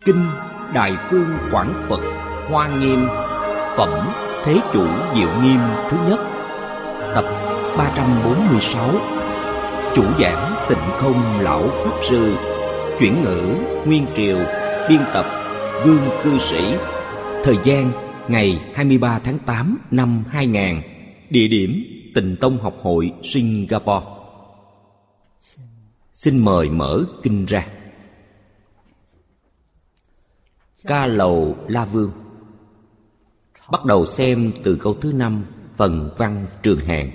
Kinh Đại Phương Quảng Phật Hoa Nghiêm Phẩm Thế Chủ Diệu Nghiêm thứ nhất, tập 346. Chủ giảng Tịnh Không Lão Pháp Sư. Chuyển ngữ Nguyên Triều. Biên tập Vương Cư Sĩ. Thời gian ngày 23 tháng 8 năm 2000. Địa điểm Tịnh Tông Học Hội Singapore. Xin mời mở kinh ra. Ca Lầu La Vương. Bắt đầu xem từ câu thứ 5 phần văn Trường Hàn.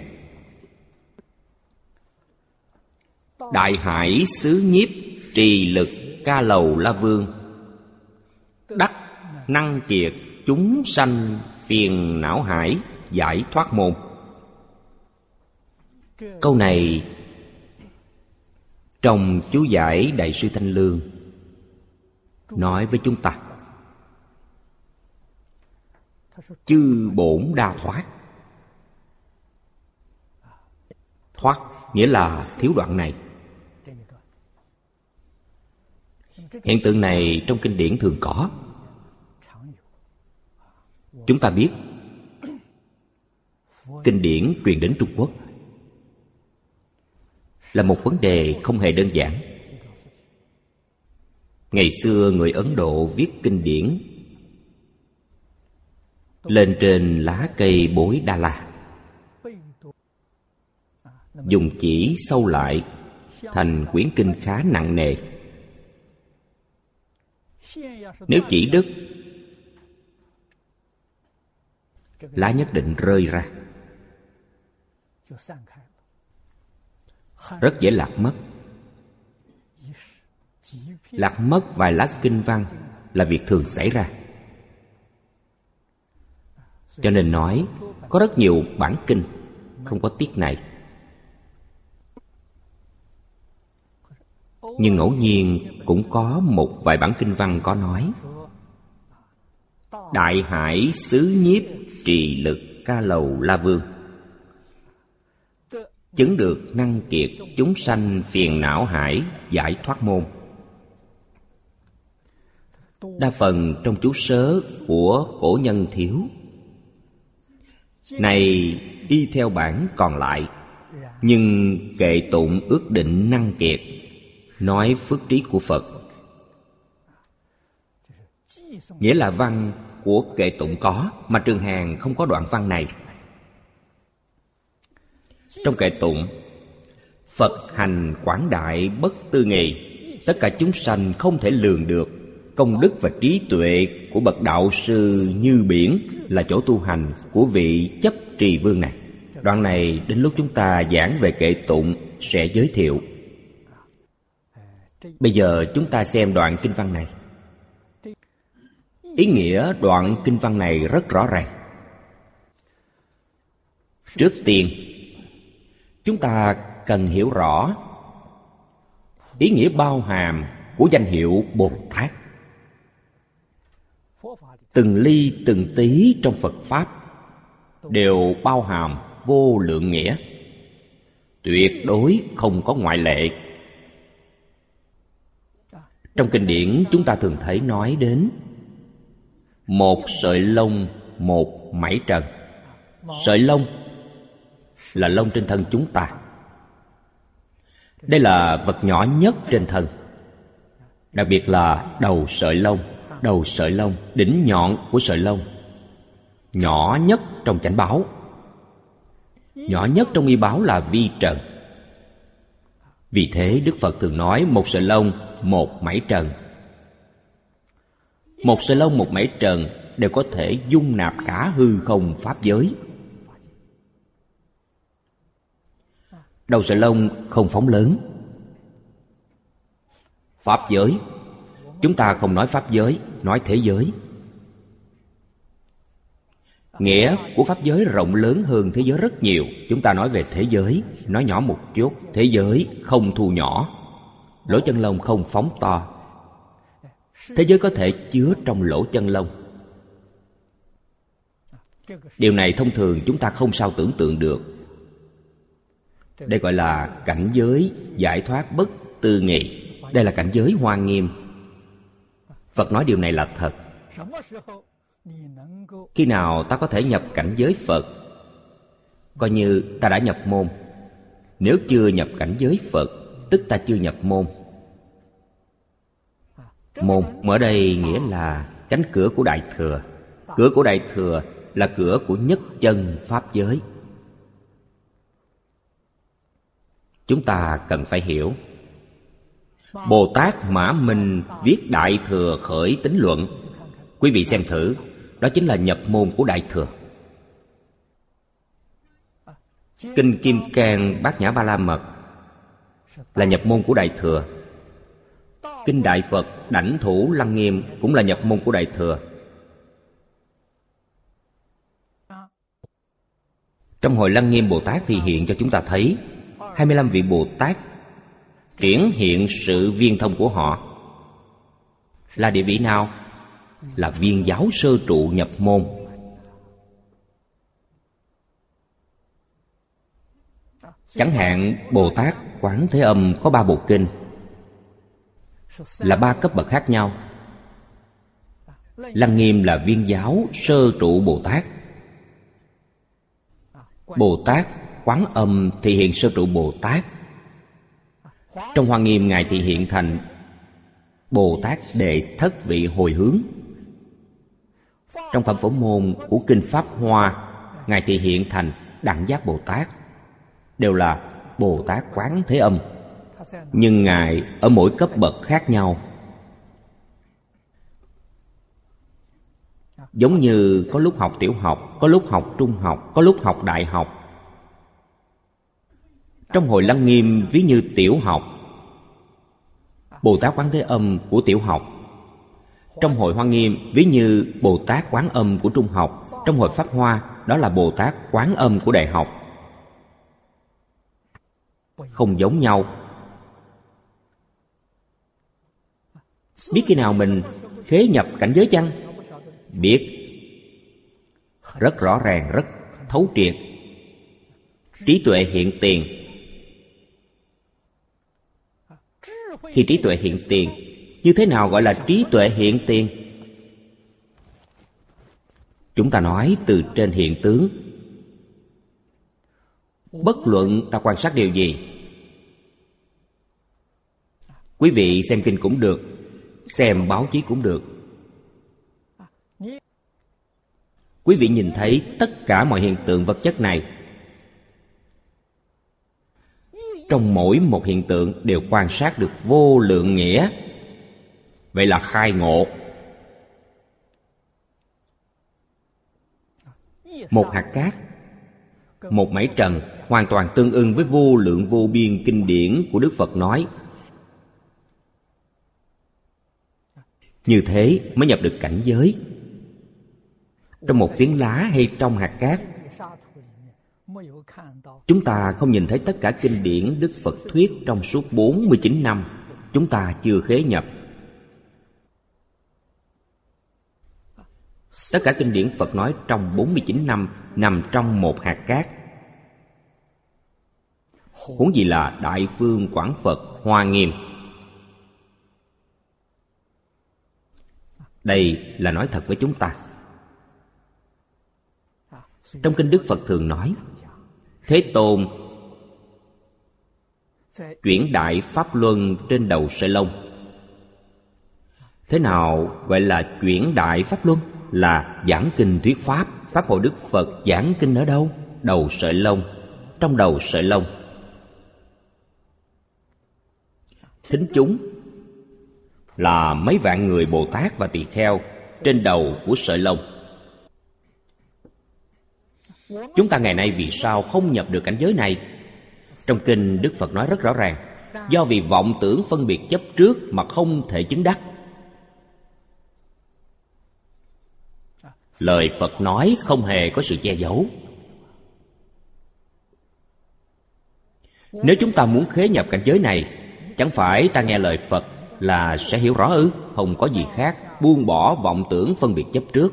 Đại hải xứ nhiếp trì lực Ca Lầu La Vương, đắc năng kiệt chúng sanh phiền não hải giải thoát môn. Câu này trong chú giải Đại sư Thanh Lương nói với chúng ta: chư bổn đa thoát. Thoát nghĩa là thiếu đoạn này. Hiện tượng này trong kinh điển thường có. Chúng ta biết kinh điển truyền đến Trung Quốc là một vấn đề không hề đơn giản. Ngày xưa người Ấn Độ viết kinh điển lên trên lá cây bối Đa La, dùng chỉ sâu lại thành quyển kinh khá nặng nề. Nếu chỉ đứt, lá nhất định rơi ra, rất dễ lạc mất. Lạc mất vài lá kinh văn là việc thường xảy ra. Cho nên nói có rất nhiều bản kinh không có tiết này. Nhưng ngẫu nhiên cũng có một vài bản kinh văn có nói: đại hải xứ nhiếp trì lực Ca Lầu La Vương, chứng được năng kiệt chúng sanh phiền não hải giải thoát môn. Đa phần trong chú sớ của cổ nhân thiếu. Này y theo bản còn lại, nhưng kệ tụng ước định năng kiệt, nói phước trí của Phật. Nghĩa là văn của kệ tụng có, mà Trường Hàn không có đoạn văn này. Trong kệ tụng: Phật hành quảng đại bất tư nghị, tất cả chúng sanh không thể lường được. Công đức và trí tuệ của bậc đạo sư như biển, là chỗ tu hành của vị chấp trì vương này. Đoạn này đến lúc chúng ta giảng về kệ tụng sẽ giới thiệu. Bây giờ chúng ta xem đoạn kinh văn này. Ý nghĩa đoạn kinh văn này rất rõ ràng. Trước tiên, chúng ta cần hiểu rõ ý nghĩa bao hàm của danh hiệu Bồ Tát. Từng ly từng tí trong Phật Pháp đều bao hàm vô lượng nghĩa, tuyệt đối không có ngoại lệ. Trong kinh điển chúng ta thường thấy nói đến một sợi lông, một mảy trần. Sợi lông là lông trên thân chúng ta. Đây là vật nhỏ nhất trên thân. Đặc biệt là đầu sợi lông. Đầu sợi lông, đỉnh nhọn của sợi lông, nhỏ nhất trong chánh báo. Nhỏ nhất trong y báo là vi trần. Vì thế Đức Phật thường nói một sợi lông, một mảy trần. Một sợi lông, một mảy trần đều có thể dung nạp cả hư không pháp giới. Đầu sợi lông không phóng lớn. Pháp giới, chúng ta không nói pháp giới, nói thế giới. Nghĩa của pháp giới rộng lớn hơn thế giới rất nhiều. Chúng ta nói về thế giới, nói nhỏ một chút. Thế giới không thu nhỏ, lỗ chân lông không phóng to. Thế giới có thể chứa trong lỗ chân lông. Điều này thông thường chúng ta không sao tưởng tượng được. Đây gọi là cảnh giới giải thoát bất tư nghị. Đây là cảnh giới Hoa Nghiêm. Phật nói điều này là thật. Khi nào ta có thể nhập cảnh giới Phật, coi như ta đã nhập môn. Nếu chưa nhập cảnh giới Phật, tức ta chưa nhập môn. Môn ở đây nghĩa là cánh cửa của Đại Thừa. Cửa của Đại Thừa là cửa của nhất chân Pháp giới. Chúng ta cần phải hiểu. Bồ Tát Mã Minh viết Đại Thừa Khởi Tín Luận. Quý vị xem thử, đó chính là nhập môn của Đại Thừa. Kinh Kim Cang Bát Nhã Ba La Mật là nhập môn của Đại Thừa. Kinh Đại Phật Đảnh Thủ Lăng Nghiêm cũng là nhập môn của Đại Thừa. Trong hội Lăng Nghiêm Bồ Tát thì hiện cho chúng ta thấy 25 vị Bồ Tát triển hiện sự viên thông của họ. Là địa vị nào? Là viên giáo sơ trụ nhập môn. Chẳng hạn Bồ Tát Quán Thế Âm có 3 bộ kinh, là 3 cấp bậc khác nhau. Lăng Nghiêm là viên giáo sơ trụ Bồ Tát. Bồ Tát Quán Âm thị hiện sơ trụ Bồ Tát. Trong Hoa Nghiêm Ngài thị hiện thành Bồ Tát Đệ Thất Vị Hồi Hướng. Trong Phẩm Phổ Môn của Kinh Pháp Hoa, Ngài thị hiện thành Đẳng Giác Bồ Tát. Đều là Bồ Tát Quán Thế Âm, nhưng Ngài ở mỗi cấp bậc khác nhau. Giống như có lúc học tiểu học, có lúc học trung học, có lúc học đại học. Trong hội Lăng Nghiêm ví như tiểu học, Bồ Tát Quán Thế Âm của tiểu học. Trong hội Hoa Nghiêm ví như Bồ Tát Quán Âm của trung học. Trong hội Pháp Hoa đó là Bồ Tát Quán Âm của đại học. Không giống nhau. Biết khi nào mình khế nhập cảnh giới chăng? Biết rất rõ ràng, rất thấu triệt. Trí tuệ hiện tiền. Khi trí tuệ hiện tiền, như thế nào gọi là trí tuệ hiện tiền? Chúng ta nói từ trên hiện tướng. Bất luận ta quan sát điều gì, quý vị xem kinh cũng được, xem báo chí cũng được, quý vị nhìn thấy tất cả mọi hiện tượng vật chất này, trong mỗi một hiện tượng đều quan sát được vô lượng nghĩa. Vậy là khai ngộ. Một hạt cát, một mảy trần hoàn toàn tương ưng với vô lượng vô biên kinh điển của Đức Phật nói. Như thế mới nhập được cảnh giới. Trong một phiến lá hay trong hạt cát, chúng ta không nhìn thấy tất cả kinh điển Đức Phật thuyết trong suốt 49 năm. Chúng ta chưa khế nhập. Tất cả kinh điển Phật nói trong 49 năm nằm trong một hạt cát. Huống gì là Đại Phương Quảng Phật Hoa Nghiêm. Đây là nói thật với chúng ta. Trong kinh Đức Phật thường nói, Thế Tôn chuyển đại pháp luân trên đầu sợi lông. Thế nào gọi là chuyển đại pháp luân? Là giảng kinh thuyết pháp. Pháp hội Đức Phật giảng kinh ở đâu? Đầu sợi lông. Trong đầu sợi lông. Thính chúng là mấy vạn người Bồ Tát và Tỳ Kheo trên đầu của sợi lông. Chúng ta ngày nay vì sao không nhập được cảnh giới này? Trong kinh Đức Phật nói rất rõ ràng, do vì vọng tưởng phân biệt chấp trước mà không thể chứng đắc. Lời Phật nói không hề có sự che giấu. Nếu chúng ta muốn khế nhập cảnh giới này, chẳng phải ta nghe lời Phật là sẽ hiểu rõ ư? Không có gì khác, buông bỏ vọng tưởng phân biệt chấp trước.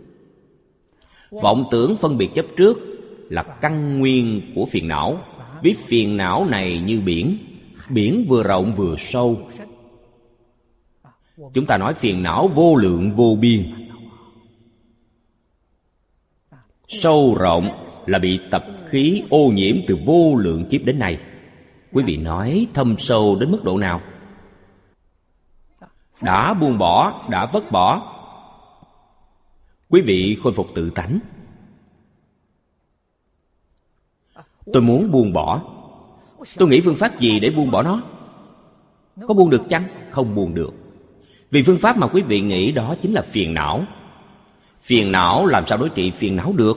Vọng tưởng phân biệt chấp trước là căn nguyên của phiền não. Biết phiền não này như biển, biển vừa rộng vừa sâu. Chúng ta nói phiền não vô lượng vô biên. Sâu rộng là bị tập khí ô nhiễm từ vô lượng kiếp đến nay. Quý vị nói thâm sâu đến mức độ nào? Đã buông bỏ, đã vứt bỏ, quý vị khôi phục tự tánh. Tôi muốn buông bỏ. Tôi nghĩ phương pháp gì để buông bỏ nó? Có buông được chăng? Không buông được. Vì phương pháp mà quý vị nghĩ đó chính là phiền não. Phiền não làm sao đối trị phiền não được?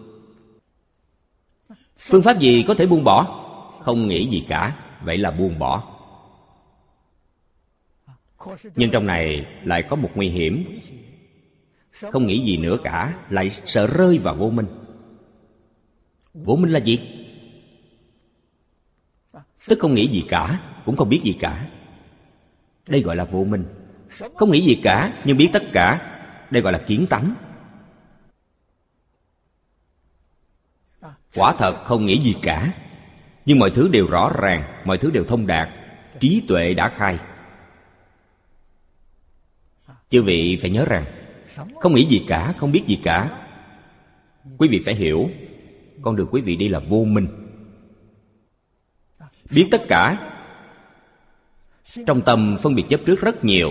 Phương pháp gì có thể buông bỏ? Không nghĩ gì cả, vậy là buông bỏ. Nhưng trong này lại có một nguy hiểm. Không nghĩ gì nữa cả, lại sợ rơi vào vô minh. Vô minh là gì? Tức không nghĩ gì cả, cũng không biết gì cả. Đây gọi là vô minh. Không nghĩ gì cả, nhưng biết tất cả. Đây gọi là kiến tánh. Quả thật không nghĩ gì cả, nhưng mọi thứ đều rõ ràng, mọi thứ đều thông đạt. Trí tuệ đã khai. Chư vị phải nhớ rằng không nghĩ gì cả, không biết gì cả. Quý vị phải hiểu, con đường quý vị đi là vô minh. Biết tất cả, trong tâm phân biệt chấp trước rất nhiều.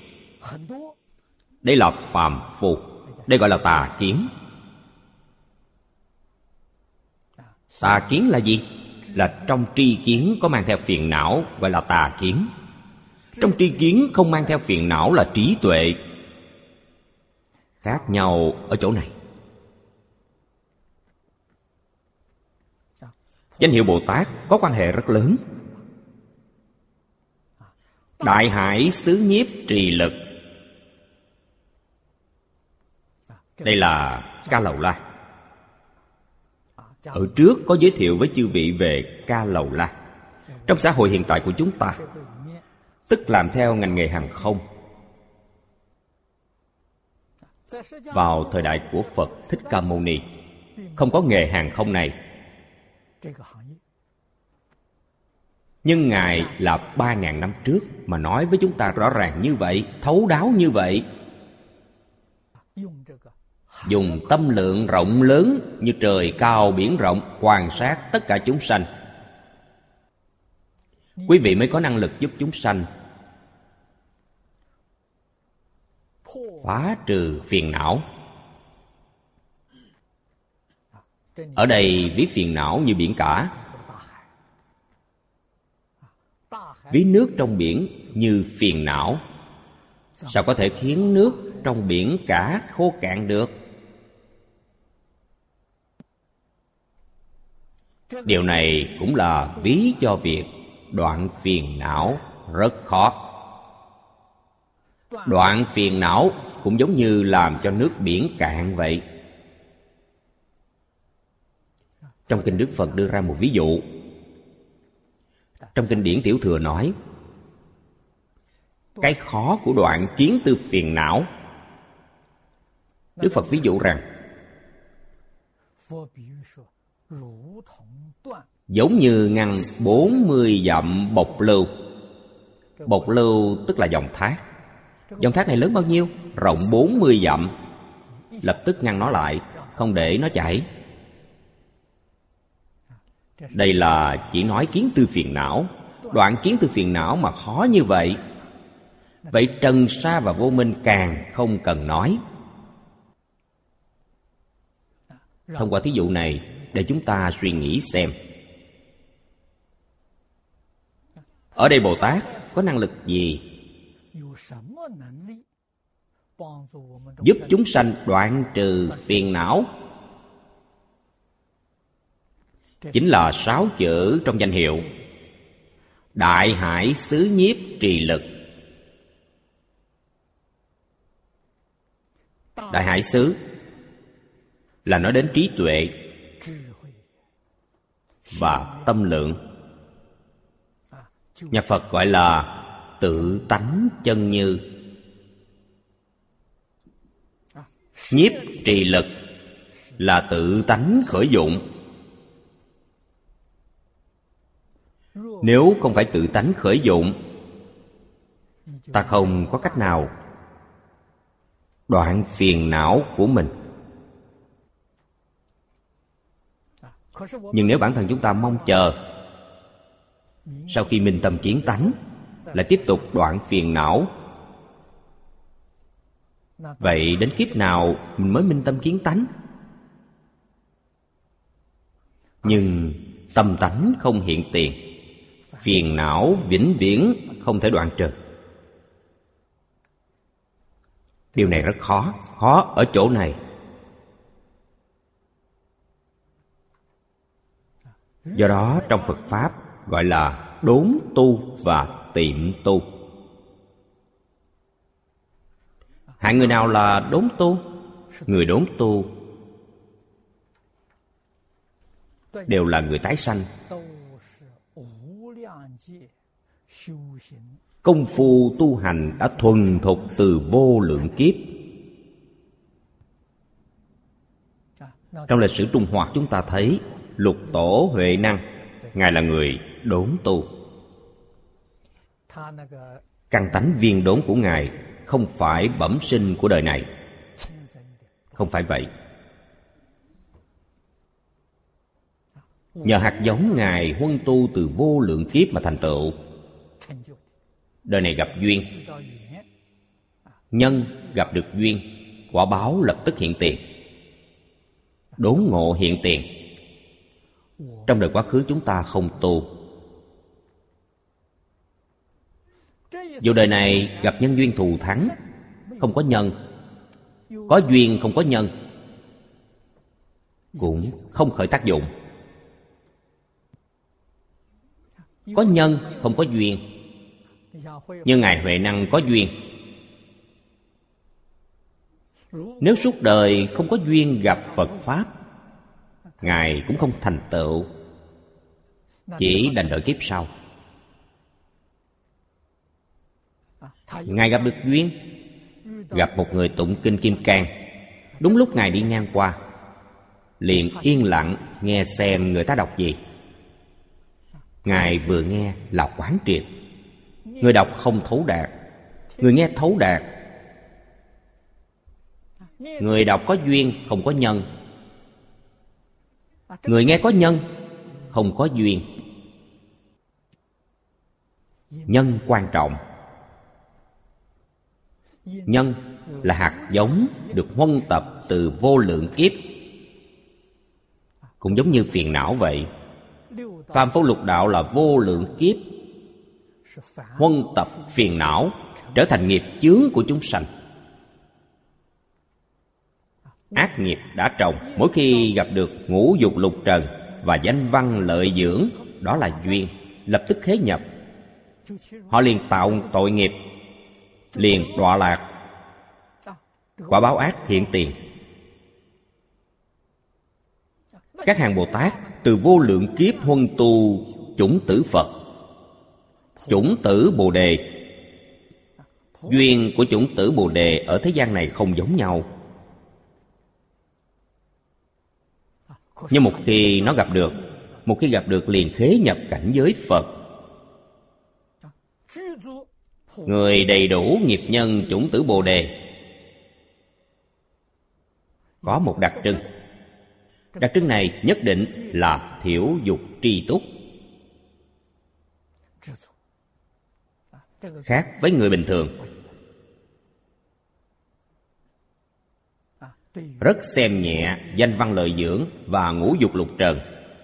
Đây là phàm phu. Đây gọi là tà kiến. Tà kiến là gì? Là trong tri kiến có mang theo phiền não, gọi là tà kiến. Trong tri kiến không mang theo phiền não là trí tuệ. Khác nhau ở chỗ này. Danh hiệu Bồ Tát có quan hệ rất lớn. Đại hải xứ nhiếp trì lực. Đây là Ca Lầu La. Ở trước có giới thiệu với chư vị về Ca Lầu La. Trong xã hội hiện tại của chúng ta, tức làm theo ngành nghề hàng không. Vào thời đại của Phật Thích Ca Mâu Ni, không có nghề hàng không này. Nhưng Ngài là 3.000 năm trước mà nói với chúng ta rõ ràng như vậy, thấu đáo như vậy. Dùng tâm lượng rộng lớn như trời cao biển rộng quan sát tất cả chúng sanh. Quý vị mới có năng lực giúp chúng sanh phá trừ phiền não. Ở đây ví phiền não như biển cả, ví nước trong biển như phiền não. Sao có thể khiến nước trong biển cả khô cạn được? Điều này cũng là ví cho việc đoạn phiền não rất khó. Đoạn phiền não cũng giống như làm cho nước biển cạn vậy. Trong kinh Đức Phật đưa ra một ví dụ. Trong kinh điển Tiểu Thừa nói, cái khó của đoạn kiến tư phiền não. Đức Phật ví dụ rằng giống như ngăn 40 dặm bộc lưu. Bộc lưu tức là dòng thác. Dòng thác này lớn bao nhiêu? Rộng 40 dặm. Lập tức ngăn nó lại, không để nó chảy. Đây là chỉ nói kiến tư phiền não. Đoạn kiến tư phiền não mà khó như vậy, vậy trần sa và vô minh càng không cần nói. Thông qua thí dụ này để chúng ta suy nghĩ xem, ở đây Bồ Tát có năng lực gì giúp chúng sanh đoạn trừ phiền não? Chính là 6 chữ trong danh hiệu Đại hải xứ nhiếp trì lực. Đại hải xứ là nói đến trí tuệ và tâm lượng. Nhà Phật gọi là tự tánh chân như. Nhiếp trì lực là tự tánh khởi dụng. Nếu không phải tự tánh khởi dụng, ta không có cách nào đoạn phiền não của mình. Nhưng nếu bản thân chúng ta mong chờ sau khi minh tâm kiến tánh lại tiếp tục đoạn phiền não, vậy đến kiếp nào mình mới minh tâm kiến tánh? Nhưng tâm tánh không hiện tiền, phiền não vĩnh viễn không thể đoạn trừ. Điều này rất khó. Khó ở chỗ này. Do đó trong Phật Pháp gọi là đốn tu và tiệm tu. Hạng người nào là đốn tu? Người đốn tu đều là người tái sanh. Công phu tu hành đã thuần thục từ vô lượng kiếp. Trong lịch sử Trung Hoa chúng ta thấy Lục Tổ Huệ Năng, Ngài là người đốn tu. Căn tánh viên đốn của Ngài không phải bẩm sinh của đời này. Không phải vậy. Nhờ hạt giống Ngài huân tu từ vô lượng kiếp mà thành tựu. Đời này gặp duyên, nhân gặp được duyên, quả báo lập tức hiện tiền. Đốn ngộ hiện tiền. Trong đời quá khứ chúng ta không tu, dù đời này gặp nhân duyên thù thắng, không có nhân, có duyên không có nhân, cũng không khởi tác dụng. Có nhân không có duyên. Nhưng Ngài Huệ Năng có duyên. Nếu suốt đời không có duyên gặp Phật Pháp, Ngài cũng không thành tựu, chỉ đành đợi kiếp sau. Ngài gặp được duyên, gặp một người tụng kinh Kim Cang. Đúng lúc Ngài đi ngang qua, liền yên lặng nghe xem người ta đọc gì. Ngài vừa nghe là quán triệt. Người đọc không thấu đạt, người nghe thấu đạt. Người đọc có duyên không có nhân, người nghe có nhân không có duyên. Nhân quan trọng. Nhân là hạt giống được huân tập từ vô lượng kiếp. Cũng giống như phiền não vậy. Phàm phu lục đạo là vô lượng kiếp huân tập phiền não, trở thành nghiệp chướng của chúng sanh. Ác nghiệp đã trồng, mỗi khi gặp được ngũ dục lục trần và danh văn lợi dưỡng, đó là duyên, lập tức khế nhập. Họ liền tạo tội nghiệp, liền đọa lạc, quả báo ác hiện tiền. Các hàng Bồ Tát từ vô lượng kiếp huân tu chủng tử Phật, chủng tử Bồ Đề. Duyên của chủng tử Bồ Đề ở thế gian này không giống nhau. Nhưng một khi nó gặp được liền khế nhập cảnh giới Phật. Người đầy đủ nghiệp nhân chủng tử Bồ Đề có một đặc trưng. Đặc trưng này nhất định là thiểu dục tri túc, khác với người bình thường. Rất xem nhẹ danh văn lợi dưỡng và ngũ dục lục trần.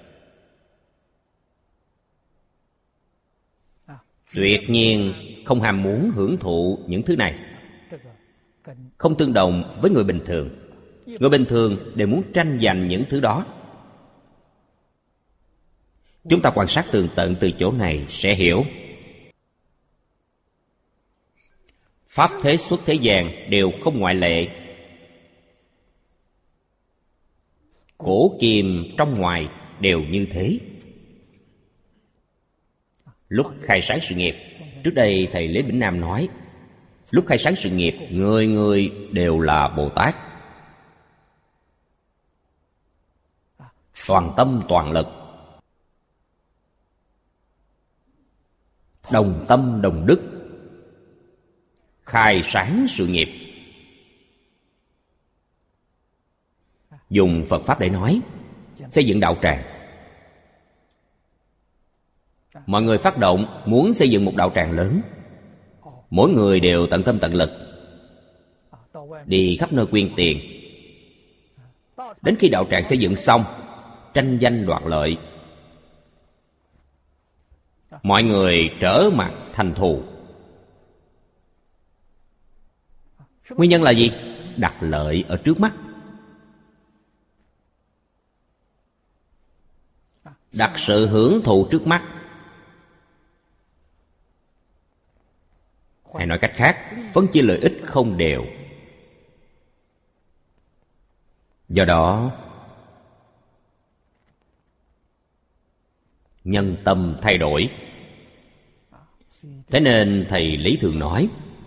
Tuyệt nhiên không ham muốn hưởng thụ những thứ này. Không tương đồng với người bình thường. Người bình thường đều muốn tranh giành những thứ đó. Chúng ta quan sát tường tận từ chỗ này sẽ hiểu. Pháp thế xuất thế gian đều không ngoại lệ. Cổ kim trong ngoài đều như thế. Lúc khai sáng sự nghiệp, trước đây thầy Lê Bỉnh Nam nói, lúc khai sáng sự nghiệp, người người đều là Bồ Tát, toàn tâm toàn lực, đồng tâm đồng đức, khai sáng sự nghiệp. Dùng Phật Pháp để nói, xây dựng đạo tràng. Mọi người phát động muốn xây dựng một đạo tràng lớn. Mỗi người đều tận tâm tận lực, đi khắp nơi quyên tiền. Đến khi đạo tràng xây dựng xong, tranh danh đoạt lợi, mọi người trở mặt thành thù. Nguyên nhân là gì? Đặt lợi ở trước mắt, đặt sự hưởng thụ trước mắt. Hay nói cách khác, phân chia lợi ích không đều. Do đó, nhân tâm thay đổi. Thế nên Thầy Lý thường nói,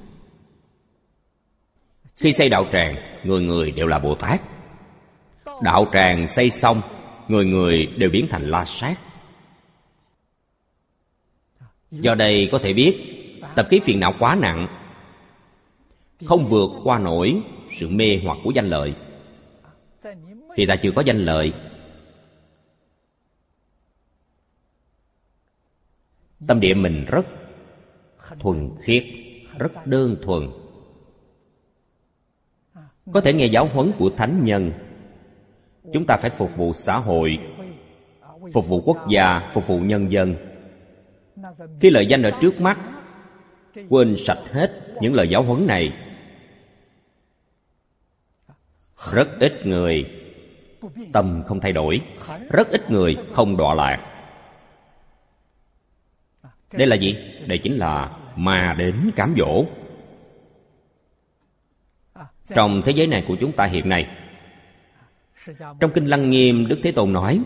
khi xây đạo tràng, người người đều là Bồ Tát. Đạo tràng xây xong, người người đều biến thành La Sát. Do đây có thể biết, tập khí phiền não quá nặng, không vượt qua nổi sự mê hoặc của danh lợi. Thì ta chưa có danh lợi, tâm địa mình rất thuần khiết, rất đơn thuần. Có thể nghe giáo huấn của thánh nhân. Chúng ta phải phục vụ xã hội, phục vụ quốc gia, phục vụ nhân dân. Khi lợi danh ở trước mắt, quên sạch hết những lời giáo huấn này. Rất ít người tâm không thay đổi, rất ít người không đọa lạc. Đây là gì? Đây chính là ma đến cám dỗ. Trong thế giới này của chúng ta hiện nay, trong Kinh Lăng Nghiêm, Đức Thế Tôn nói,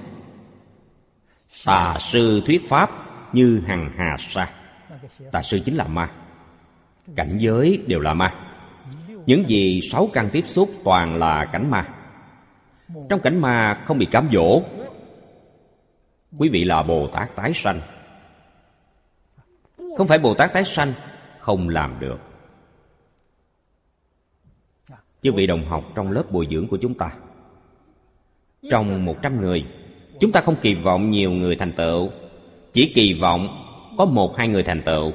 tà sư thuyết pháp như hằng hà sa. Tà sư chính là ma. Cảnh giới đều là ma. Những gì sáu căn tiếp xúc toàn là cảnh ma. Trong cảnh ma không bị cám dỗ, quý vị là Bồ Tát tái sanh. Không phải Bồ Tát tái sanh, không làm được. Chư vị đồng học trong lớp bồi dưỡng của chúng ta, trong 100 người, chúng ta không kỳ vọng nhiều người thành tựu, chỉ kỳ vọng có 1-2 người thành tựu.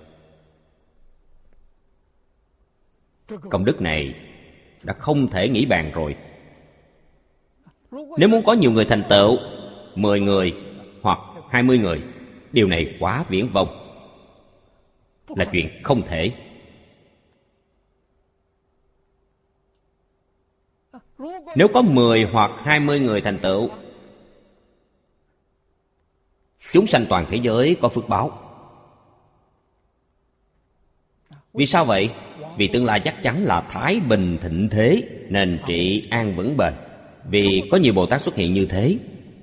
Công đức này đã không thể nghĩ bàn rồi. Nếu muốn có nhiều người thành tựu, 10 người hoặc 20 người, điều này quá viển vông, là chuyện không thể. Nếu có 10 hoặc 20 người thành tựu, chúng sanh toàn thế giới có phước báo. Vì sao vậy? Vì tương lai chắc chắn là thái bình thịnh thế, nền trị an vững bền. Vì có nhiều Bồ Tát xuất hiện như thế.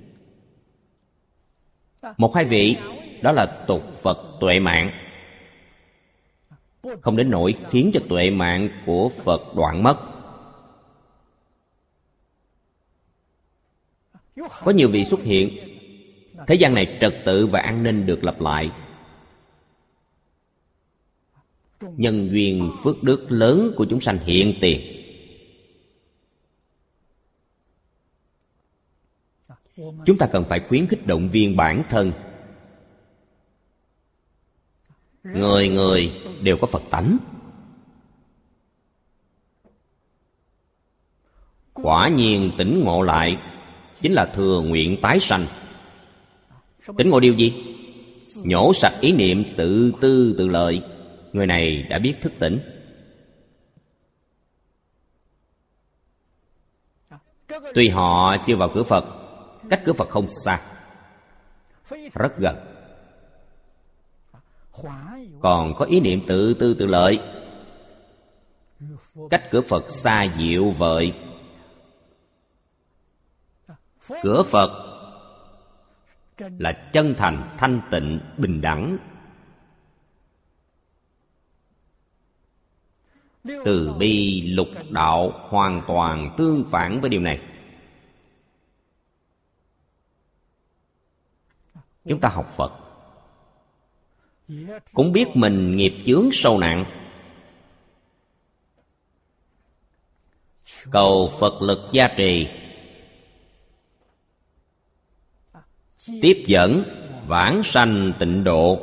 1-2 vị, đó là tục Phật tuệ mạng, không đến nỗi khiến cho tuệ mạng của Phật đoạn mất. Có nhiều vị xuất hiện, thế gian này trật tự và an ninh được lập lại. Nhân duyên phước đức lớn của chúng sanh hiện tiền. Chúng ta cần phải khuyến khích động viên bản thân. Người người đều có Phật tánh. Quả nhiên tỉnh ngộ lại chính là thừa nguyện tái sanh. Tỉnh ngộ điều gì? Nhổ sạch ý niệm tự tư tự lợi. Người này đã biết thức tỉnh. Tuy họ chưa vào cửa Phật, cách cửa Phật không xa, rất gần, còn có ý niệm tự tư tự lợi, cách cửa Phật xa dịu vời. Cửa Phật là chân thành, thanh tịnh, bình đẳng. Từ bi lục đạo hoàn toàn tương phản với điều này. Chúng ta học Phật cũng biết mình nghiệp chướng sâu nặng, cầu Phật lực gia trì, tiếp dẫn vãng sanh tịnh độ.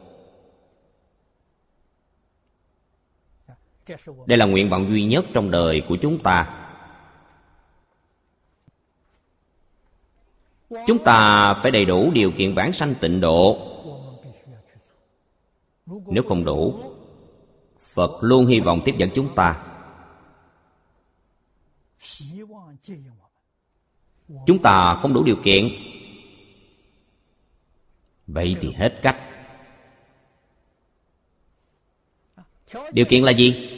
Đây là nguyện vọng duy nhất trong đời của chúng ta. Chúng ta phải đầy đủ điều kiện vãng sanh tịnh độ. Nếu không đủ, Phật luôn hy vọng tiếp dẫn chúng ta. Chúng ta không đủ điều kiện, vậy thì hết cách. Điều kiện là gì?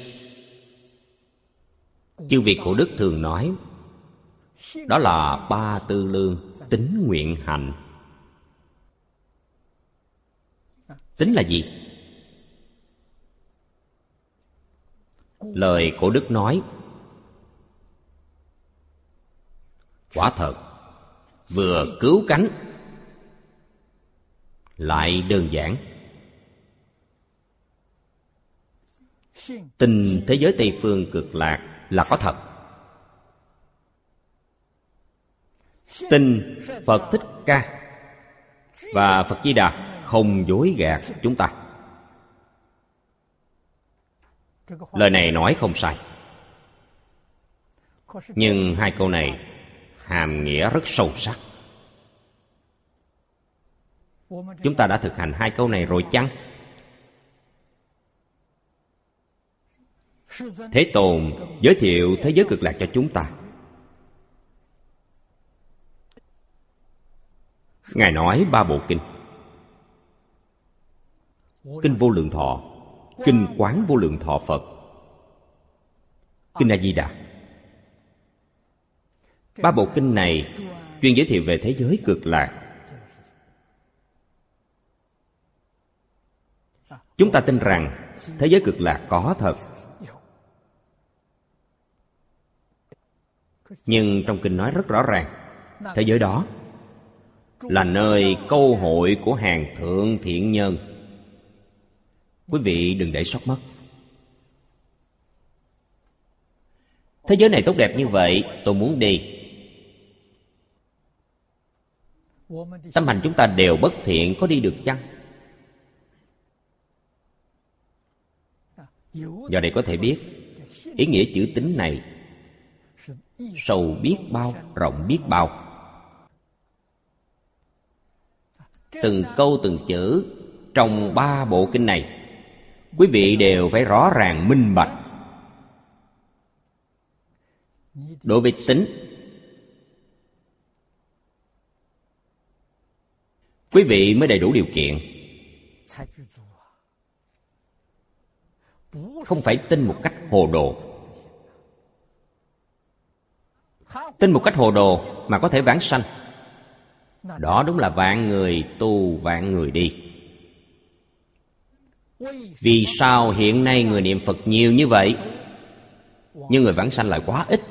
Chư vị cổ đức thường nói, đó là ba tư lương, tín nguyện hạnh. Tín là gì? Lời cổ đức nói quả thật, vừa cứu cánh lại đơn giản. Tin thế giới Tây Phương Cực Lạc là có thật. Tin Phật Thích Ca và Phật Di Đà không dối gạt chúng ta. Lời này nói không sai. Nhưng hai câu này hàm nghĩa rất sâu sắc. Chúng ta đã thực hành hai câu này rồi chăng? Thế Tôn giới thiệu thế giới cực lạc cho chúng ta. Ngài nói ba bộ kinh: Kinh Vô Lượng Thọ, Kinh Quán Vô Lượng Thọ Phật, Kinh A Di Đà. Ba bộ kinh này chuyên giới thiệu về thế giới cực lạc. Chúng ta tin rằng thế giới cực lạc có thật. Nhưng trong kinh nói rất rõ ràng, thế giới đó là nơi câu hội của hàng thượng thiện nhân. Quý vị đừng để sót mất. Thế giới này tốt đẹp như vậy, tôi muốn đi. Tâm hành chúng ta đều bất thiện, có đi được chăng? Do đây có thể biết ý nghĩa chữ tín này sâu biết bao, rộng biết bao. Từng câu từng chữ trong ba bộ kinh này, quý vị đều phải rõ ràng minh bạch. Đối với tín, quý vị mới đầy đủ điều kiện. Không phải tin một cách hồ đồ. Tin một cách hồ đồ mà có thể vãng sanh, đó đúng là vạn người tu vạn người đi. Vì sao hiện nay người niệm Phật nhiều như vậy, nhưng người vãng sanh lại quá ít?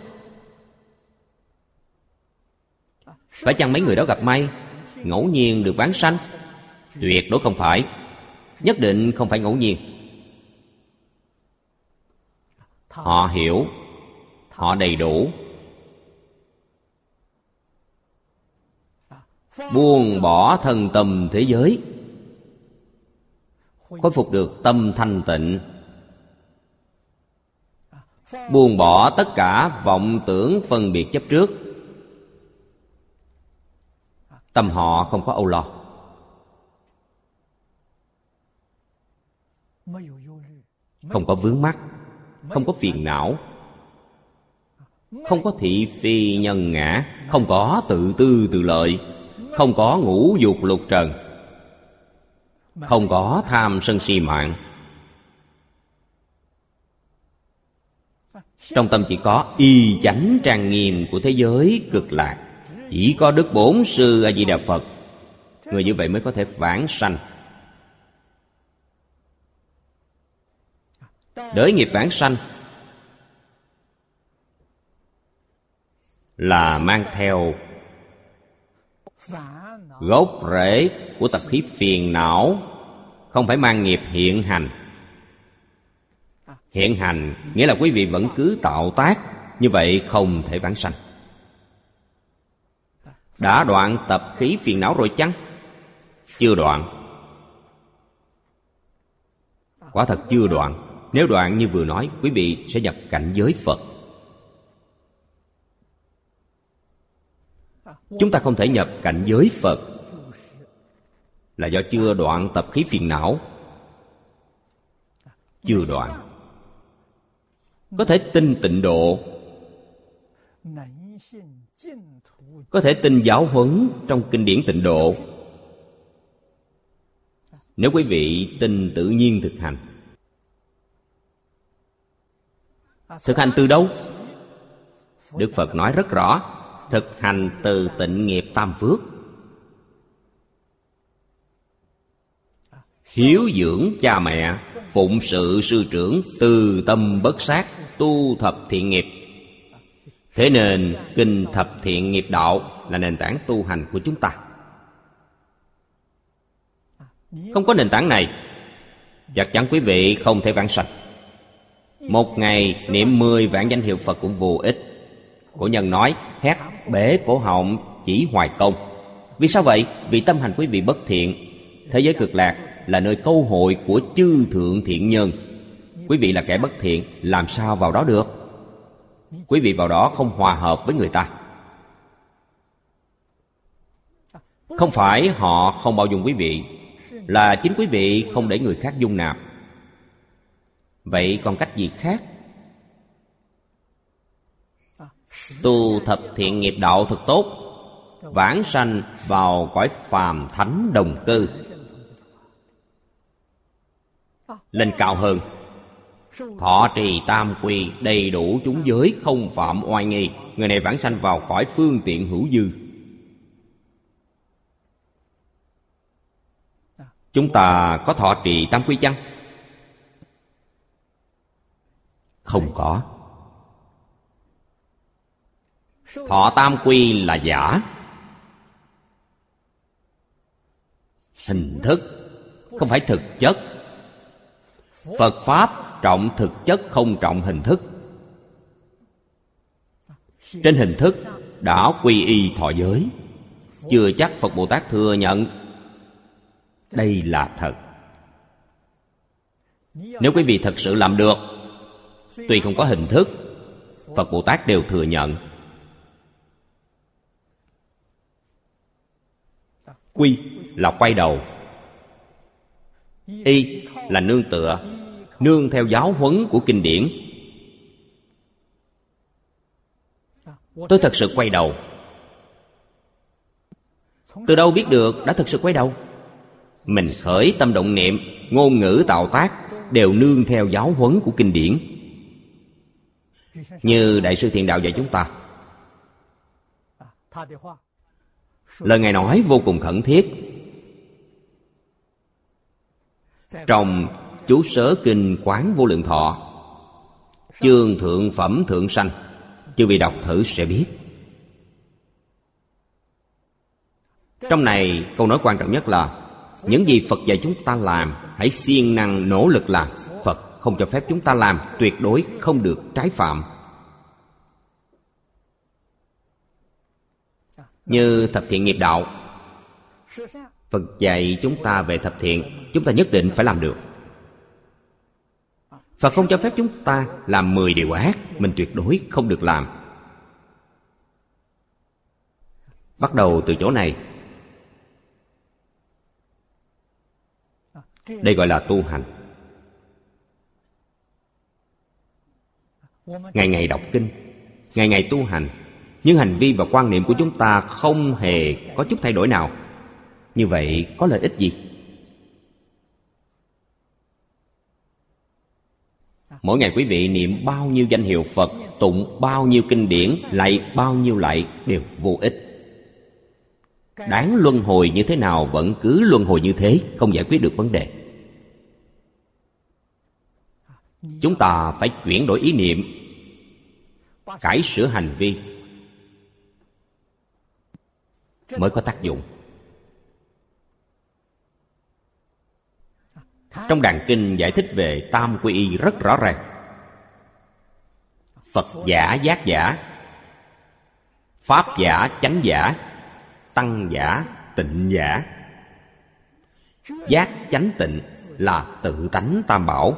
Phải chăng mấy người đó gặp may, ngẫu nhiên được vãng sanh? Tuyệt đối không phải. Nhất định không phải ngẫu nhiên. Họ hiểu, họ đầy đủ, buông bỏ thân tâm thế giới, khôi phục được tâm thanh tịnh, buông bỏ tất cả vọng tưởng phân biệt chấp trước. Tâm họ không có âu lo, không có vướng mắc, không có phiền não, không có thị phi nhân ngã, không có tự tư tự lợi, không có ngũ dục lục trần, không có tham sân si mạng. Trong tâm chỉ có y chánh trang nghiêm của thế giới cực lạc. Chỉ có Đức Bổn Sư A Di Đà Phật, người như vậy mới có thể vãng sanh. Đới nghiệp vãng sanh là mang theo gốc rễ của tập khí phiền não, không phải mang nghiệp hiện hành. Hiện hành nghĩa là quý vị vẫn cứ tạo tác, Như vậy không thể vãng sanh. Đã đoạn tập khí phiền não rồi chăng? Chưa đoạn. Quả thật chưa đoạn. Nếu đoạn như vừa nói, quý vị sẽ nhập cảnh giới Phật. Chúng ta không thể nhập cảnh giới Phật là do chưa đoạn tập khí phiền não. Chưa đoạn. Có thể tin tịnh độ, có thể tin giáo huấn trong kinh điển tịnh độ. Nếu quý vị tin tự nhiên thực hành. Thực hành từ đâu? Đức Phật nói rất rõ, thực hành từ tịnh nghiệp tam phước. Hiếu dưỡng cha mẹ, phụng sự sư trưởng, từ tâm bất sát, tu thập thiện nghiệp. Thế nên kinh thập thiện nghiệp đạo là nền tảng tu hành của chúng ta. Không có nền tảng này, chắc chắn quý vị không thể vãng sanh. Một ngày niệm 10 vạn danh hiệu Phật cũng vô ích. Cổ nhân nói, hét bể cổ họng chỉ hoài công. Vì sao vậy? Vì tâm hành quý vị bất thiện. Thế giới cực lạc là nơi câu hội của chư thượng thiện nhân. Quý vị là kẻ bất thiện, làm sao vào đó được? Quý vị vào đó không hòa hợp với người ta. Không phải họ không bao dung quý vị, là chính quý vị không để người khác dung nạp. Vậy còn cách gì khác? Tu thập thiện nghiệp đạo thật tốt, vãng sanh vào cõi phàm thánh đồng cư, lên cao hơn. Thọ trì tam quy, đầy đủ chúng giới, không phạm oai nghi. Người này vãng sanh vào cõi phương tiện hữu dư. Chúng ta có thọ trì tam quy chăng? Không có. Thọ tam quy là giả, hình thức, không phải thực chất. Phật Pháp trọng thực chất, không trọng hình thức. Trên hình thức đã quy y thọ giới, chưa chắc Phật Bồ Tát thừa nhận. Đây là thật. Nếu quý vị thật sự làm được, tuy không có hình thức, Phật Bồ Tát đều thừa nhận. Quy là quay đầu, y là nương tựa, nương theo giáo huấn của kinh điển. Tôi thật sự quay đầu. Từ đâu biết được đã thật sự quay đầu? Mình khởi tâm động niệm, ngôn ngữ tạo tác đều nương theo giáo huấn của kinh điển. Như Đại sư Thiện Đạo dạy chúng ta, lời Ngài nói vô cùng khẩn thiết. Trong Chú Sớ Kinh Quán Vô Lượng Thọ, chương Thượng Phẩm Thượng Sanh, chư vị đọc thử sẽ biết. Trong này câu nói quan trọng nhất là những gì Phật dạy chúng ta làm, hãy siêng năng nỗ lực làm. Phật không cho phép chúng ta làm, tuyệt đối không được trái phạm. Như thập thiện nghiệp đạo, Phật dạy chúng ta về thập thiện, chúng ta nhất định phải làm được. Phật không cho phép chúng ta làm 10 điều ác, mình tuyệt đối không được làm. Bắt đầu từ chỗ này. Đây gọi là tu hành. Ngày ngày đọc kinh, ngày ngày tu hành, nhưng hành vi và quan niệm của chúng ta không hề có chút thay đổi nào. Như vậy có lợi ích gì? Mỗi ngày quý vị niệm bao nhiêu danh hiệu Phật, tụng bao nhiêu kinh điển, lạy bao nhiêu lạy đều vô ích. Đáng luân hồi như thế nào vẫn cứ luân hồi như thế, không giải quyết được vấn đề. Chúng ta phải chuyển đổi ý niệm, cải sửa hành vi mới có tác dụng. Trong Đàn Kinh giải thích về tam quy y rất rõ ràng. Phật giả, giác giả, Pháp giả, chánh giả, Tăng giả, tịnh giả. Giác chánh tịnh là tự tánh tam bảo.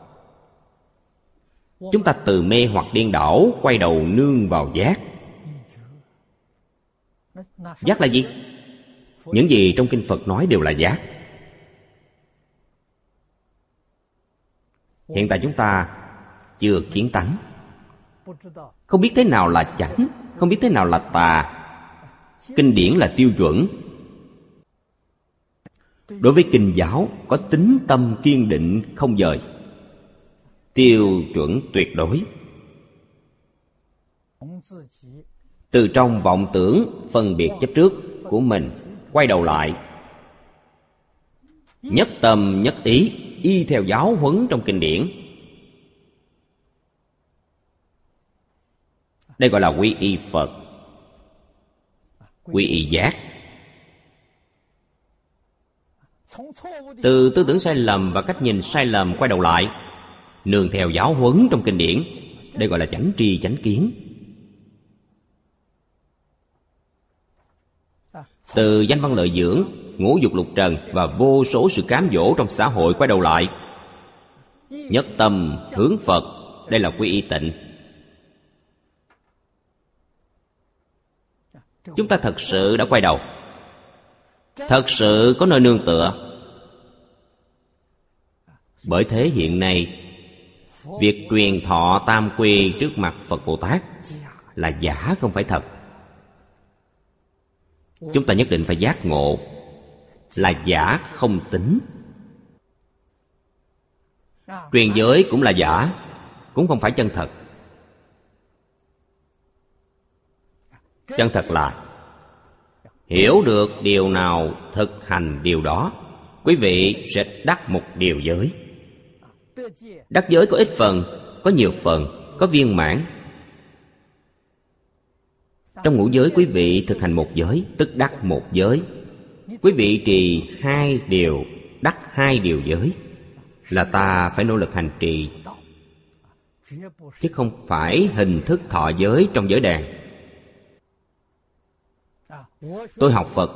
Chúng ta từ mê hoặc điên đảo quay đầu nương vào giác. Giác là gì? Những gì trong kinh Phật nói đều là giác. Hiện tại chúng ta chưa kiến tánh, không biết thế nào là chánh, không biết thế nào là tà. Kinh điển là tiêu chuẩn. Đối với kinh giáo có tín tâm kiên định không dời, tiêu chuẩn tuyệt đối. Từ trong vọng tưởng phân biệt chấp trước của mình quay đầu lại, nhất tâm nhất ý, y theo giáo huấn trong kinh điển. Đây gọi là quy y Phật, quy y giác. Từ tư tưởng sai lầm và cách nhìn sai lầm quay đầu lại, nương theo giáo huấn trong kinh điển. Đây gọi là chánh tri chánh kiến. Từ danh văn lợi dưỡng, ngũ dục lục trần và vô số sự cám dỗ trong xã hội quay đầu lại, nhất tâm hướng Phật. Đây là quy y tịnh. Chúng ta thật sự đã quay đầu, thật sự có nơi nương tựa. Bởi thế hiện nay việc truyền thọ tam quy trước mặt Phật Bồ Tát là giả, không phải thật. Chúng ta nhất định phải giác ngộ là giả không tính. Truyền giới cũng là giả, cũng không phải chân thật. Chân thật là hiểu được điều nào, thực hành điều đó. Quý vị sẽ đắc một điều giới. Đắc giới có ít phần, có nhiều phần, có viên mãn. Trong ngũ giới quý vị thực hành một giới, tức đắc một giới. Quý vị trì 2 điều, đắc 2 điều giới. Là ta phải nỗ lực hành trì, chứ không phải hình thức thọ giới trong giới đàn. Tôi học Phật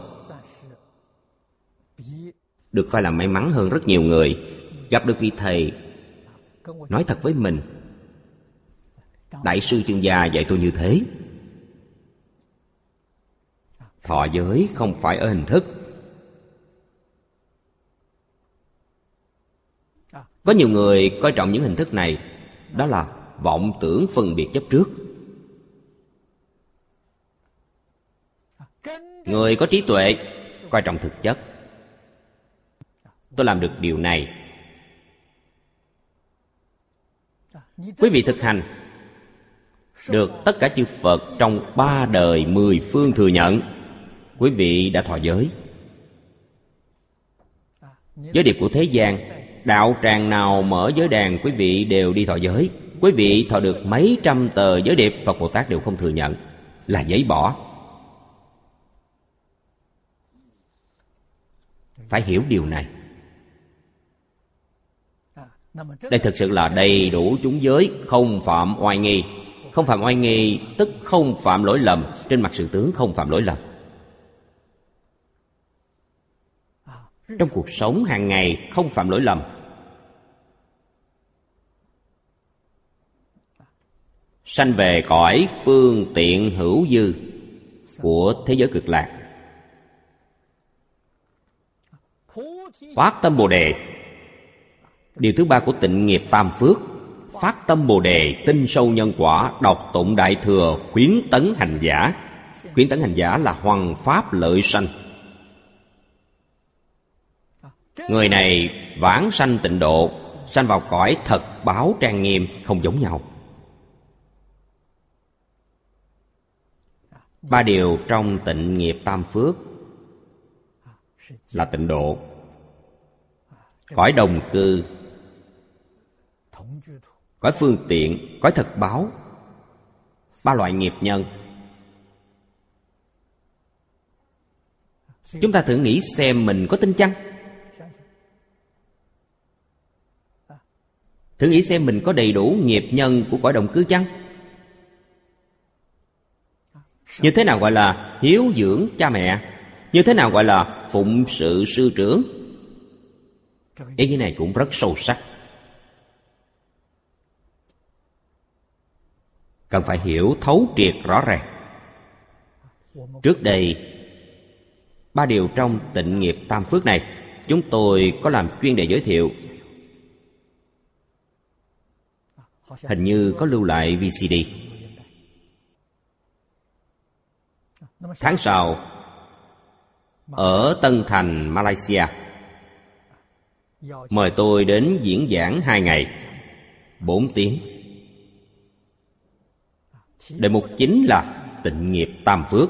được coi là may mắn hơn rất nhiều người. Gặp được vị thầy nói thật với mình, Đại sư Chương Gia dạy tôi như thế. Thọ giới không phải ở hình thức. Có nhiều người coi trọng những hình thức này, đó là vọng tưởng phân biệt chấp trước. Người có trí tuệ coi trọng thực chất. Tôi làm được điều này. Quý vị thực hành được tất cả chư Phật trong 3 đời 10 phương thừa nhận, quý vị đã thọ giới. Giới điệp của thế gian, đạo tràng nào mở giới đàn quý vị đều đi thọ giới. Quý vị thọ được mấy trăm tờ giới điệp, Phật Bồ Tát đều không thừa nhận, là giấy bỏ. Phải hiểu điều này. Đây thực sự là đầy đủ chúng giới, không phạm oai nghi. Không phạm oai nghi tức không phạm lỗi lầm. Trên mặt sự tướng không phạm lỗi lầm. Trong cuộc sống hàng ngày không phạm lỗi lầm. Sanh về cõi phương tiện hữu dư của thế giới cực lạc. Phát tâm Bồ Đề. Điều thứ 3 của tịnh nghiệp tam phước. Phát tâm Bồ Đề, tin sâu nhân quả, đọc tụng Đại Thừa, khuyến tấn hành giả. Khuyến tấn hành giả là hoằng pháp lợi sanh. Người này vãng sanh tịnh độ, sanh vào cõi thật báo trang nghiêm, không giống nhau. 3 điều trong tịnh nghiệp tam phước là tịnh độ, cõi đồng cư, cõi phương tiện, cõi thật báo. 3 loại nghiệp nhân. Chúng ta thử nghĩ xem mình có tin chăng? Thử nghĩ xem mình có đầy đủ nghiệp nhân của cõi đồng cư chăng? Như thế nào gọi là hiếu dưỡng cha mẹ? Như thế nào gọi là phụng sự sư trưởng? Ý nghĩa này cũng rất sâu sắc, cần phải hiểu thấu triệt rõ ràng. Trước đây 3 điều trong tịnh nghiệp tam phước này chúng tôi có làm chuyên đề giới thiệu, hình như có lưu lại VCD. Tháng sau ở Tân Thành, Malaysia, mời tôi đến diễn giảng 2 ngày 4 tiếng. Đề mục chính là tịnh nghiệp tam phước.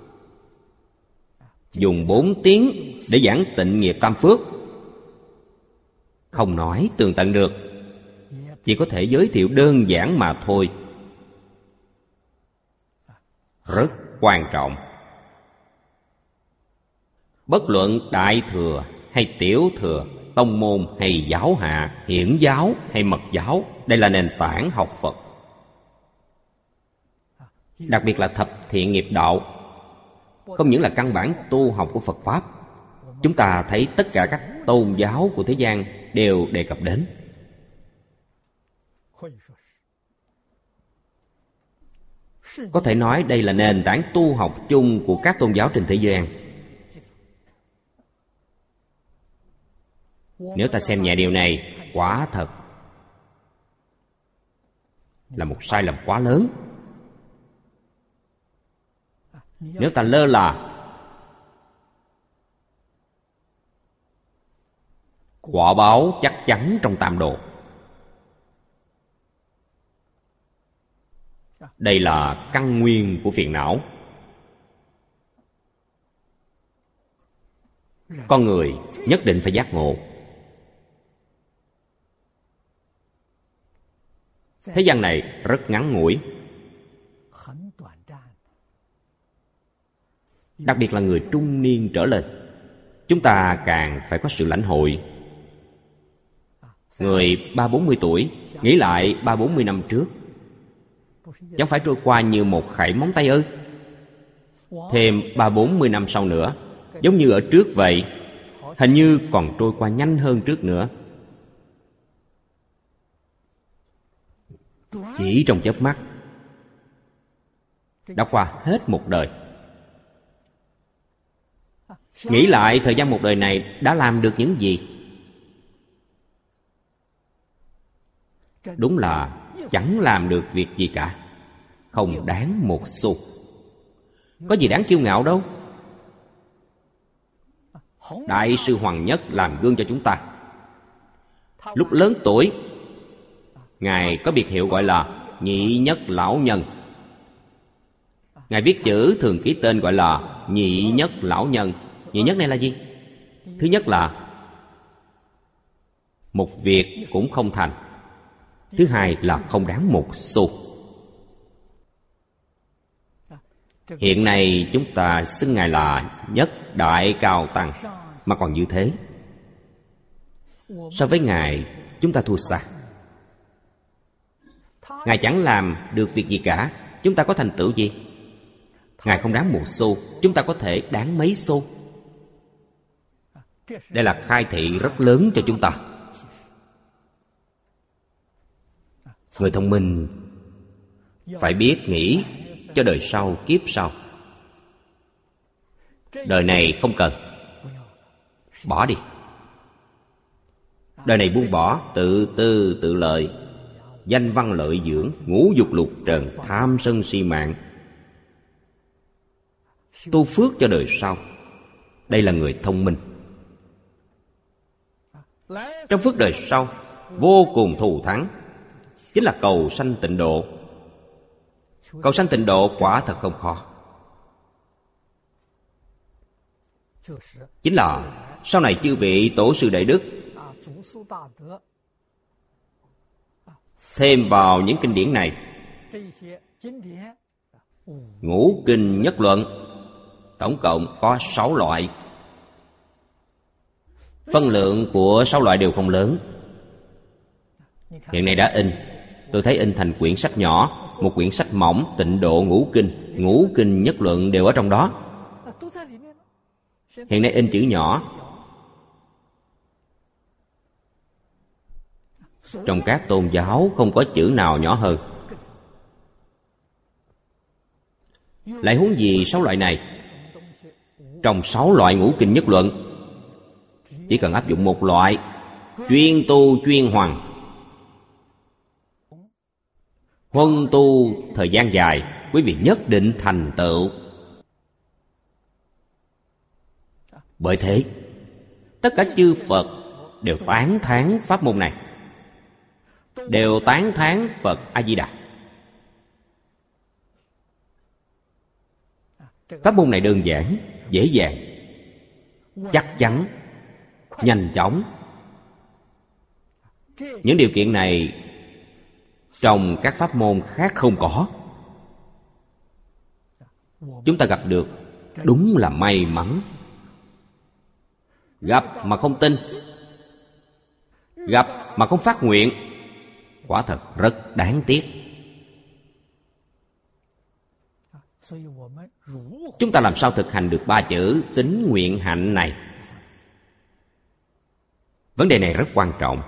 Dùng 4 tiếng để giảng tịnh nghiệp tam phước không nói tường tận được, chỉ có thể giới thiệu đơn giản mà thôi. Rất quan trọng. Bất luận đại thừa hay tiểu thừa, tông môn hay giáo hạ, hiển giáo hay mật giáo, đây là nền tảng học Phật. Đặc biệt là thập thiện nghiệp đạo, không những là căn bản tu học của Phật Pháp. Chúng ta thấy tất cả các tôn giáo của thế gian đều đề cập đến. Có thể nói đây là nền tảng tu học chung của các tôn giáo trên thế gian. Nếu ta xem nhẹ điều này, quả thật là một sai lầm quá lớn. Nếu ta lơ là, quả báo chắc chắn trong tam đồ. Đây là căn nguyên của phiền não. Con người nhất định phải giác ngộ. Thế gian này rất ngắn ngủi, đặc biệt là người trung niên trở lên. Chúng ta càng phải có sự lãnh hội. Người 30-40 tuổi nghĩ lại 30-40 năm trước, chẳng phải trôi qua như một khẩy móng tay ư? Thêm 30-40 năm sau nữa, giống như ở trước vậy, hình như còn trôi qua nhanh hơn trước nữa. Chỉ trong chớp mắt đã qua hết một đời. Nghĩ lại thời gian một đời này đã làm được những gì? Đúng là chẳng làm được việc gì cả, không đáng một xu. Có gì đáng kiêu ngạo đâu. Đại sư Hoàng Nhất làm gương cho chúng ta. Lúc lớn tuổi, Ngài có biệt hiệu gọi là Nhị Nhất Lão Nhân. Ngài viết chữ thường ký tên gọi là Nhị Nhất Lão Nhân. Nhị nhất này là gì? Thứ nhất là một việc cũng không thành. Thứ hai là không đáng một xu. Hiện nay chúng ta xưng Ngài là Nhất Đại Cao Tăng, mà còn như thế. So với Ngài, chúng ta thua xa. Ngài chẳng làm được việc gì cả, chúng ta có thành tựu gì? Ngài không đáng một xu, chúng ta có thể đáng mấy xu. Đây là khai thị rất lớn cho chúng ta. Người thông minh phải biết nghĩ cho đời sau, kiếp sau. Đời này không cần, bỏ đi. Đời này buông bỏ tự tư tự lợi, danh văn lợi dưỡng, ngũ dục lục trần, tham sân si mạng. Tu phước cho đời sau. Đây là người thông minh. Trong phước đời sau vô cùng thù thắng, chính là cầu sanh tịnh độ. Cầu sanh tịnh độ quả thật không khó. Chính là sau này chư vị tổ sư đại đức thêm vào những kinh điển này. Ngũ kinh nhất luận tổng cộng có 6 loại. Phân lượng của 6 loại đều không lớn. Hiện nay đã in, tôi thấy in thành quyển sách nhỏ, một quyển sách mỏng Tịnh Độ Ngũ Kinh, Ngũ Kinh Nhất Luận đều ở trong đó. Hiện nay in chữ nhỏ. Trong các tôn giáo không có chữ nào nhỏ hơn. Lại huống gì 6 loại này? Trong 6 loại Ngũ Kinh Nhất Luận, chỉ cần áp dụng một loại, chuyên tu chuyên hoằng, huân tu thời gian dài, quý vị nhất định thành tựu. Bởi thế, tất cả chư Phật đều tán thán pháp môn này, đều tán thán Phật A-di-đà. Pháp môn này đơn giản, dễ dàng, chắc chắn, nhanh chóng. Những điều kiện này trong các pháp môn khác không có. Chúng ta gặp được đúng là may mắn. Gặp mà không tin, gặp mà không phát nguyện, quả thật rất đáng tiếc. Chúng ta làm sao thực hành được 3 chữ tín nguyện hạnh này? Vấn đề này rất quan trọng.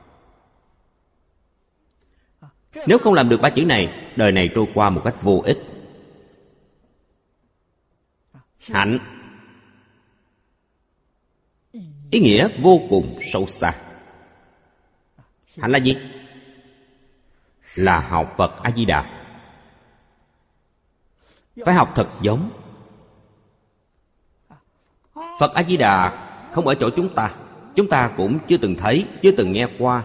Nếu không làm được 3 chữ này, đời này trôi qua một cách vô ích. Hạnh, ý nghĩa vô cùng sâu xa. Hạnh là gì? Là học Phật A-di-đà. Phải học thật giống. Phật A-di-đà không ở chỗ chúng ta cũng chưa từng thấy, chưa từng nghe qua.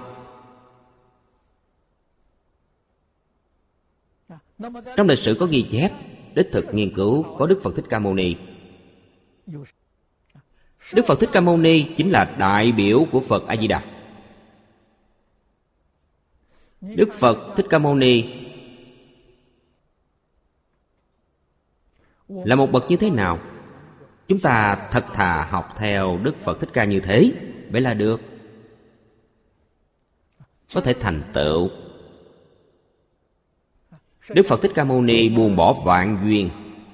Trong lịch sử có ghi chép, đích thực nghiên cứu có Đức Phật Thích Ca Mâu Ni. Đức Phật Thích Ca Mâu Ni chính là đại biểu của Phật A-di-đà. Đức Phật Thích Ca Mâu Ni là một bậc như thế nào? Chúng ta thật thà học theo Đức Phật Thích Ca như thế, vậy là được. Có thể thành tựu. Đức Phật Thích Ca Mâu Ni buông bỏ vạn duyên.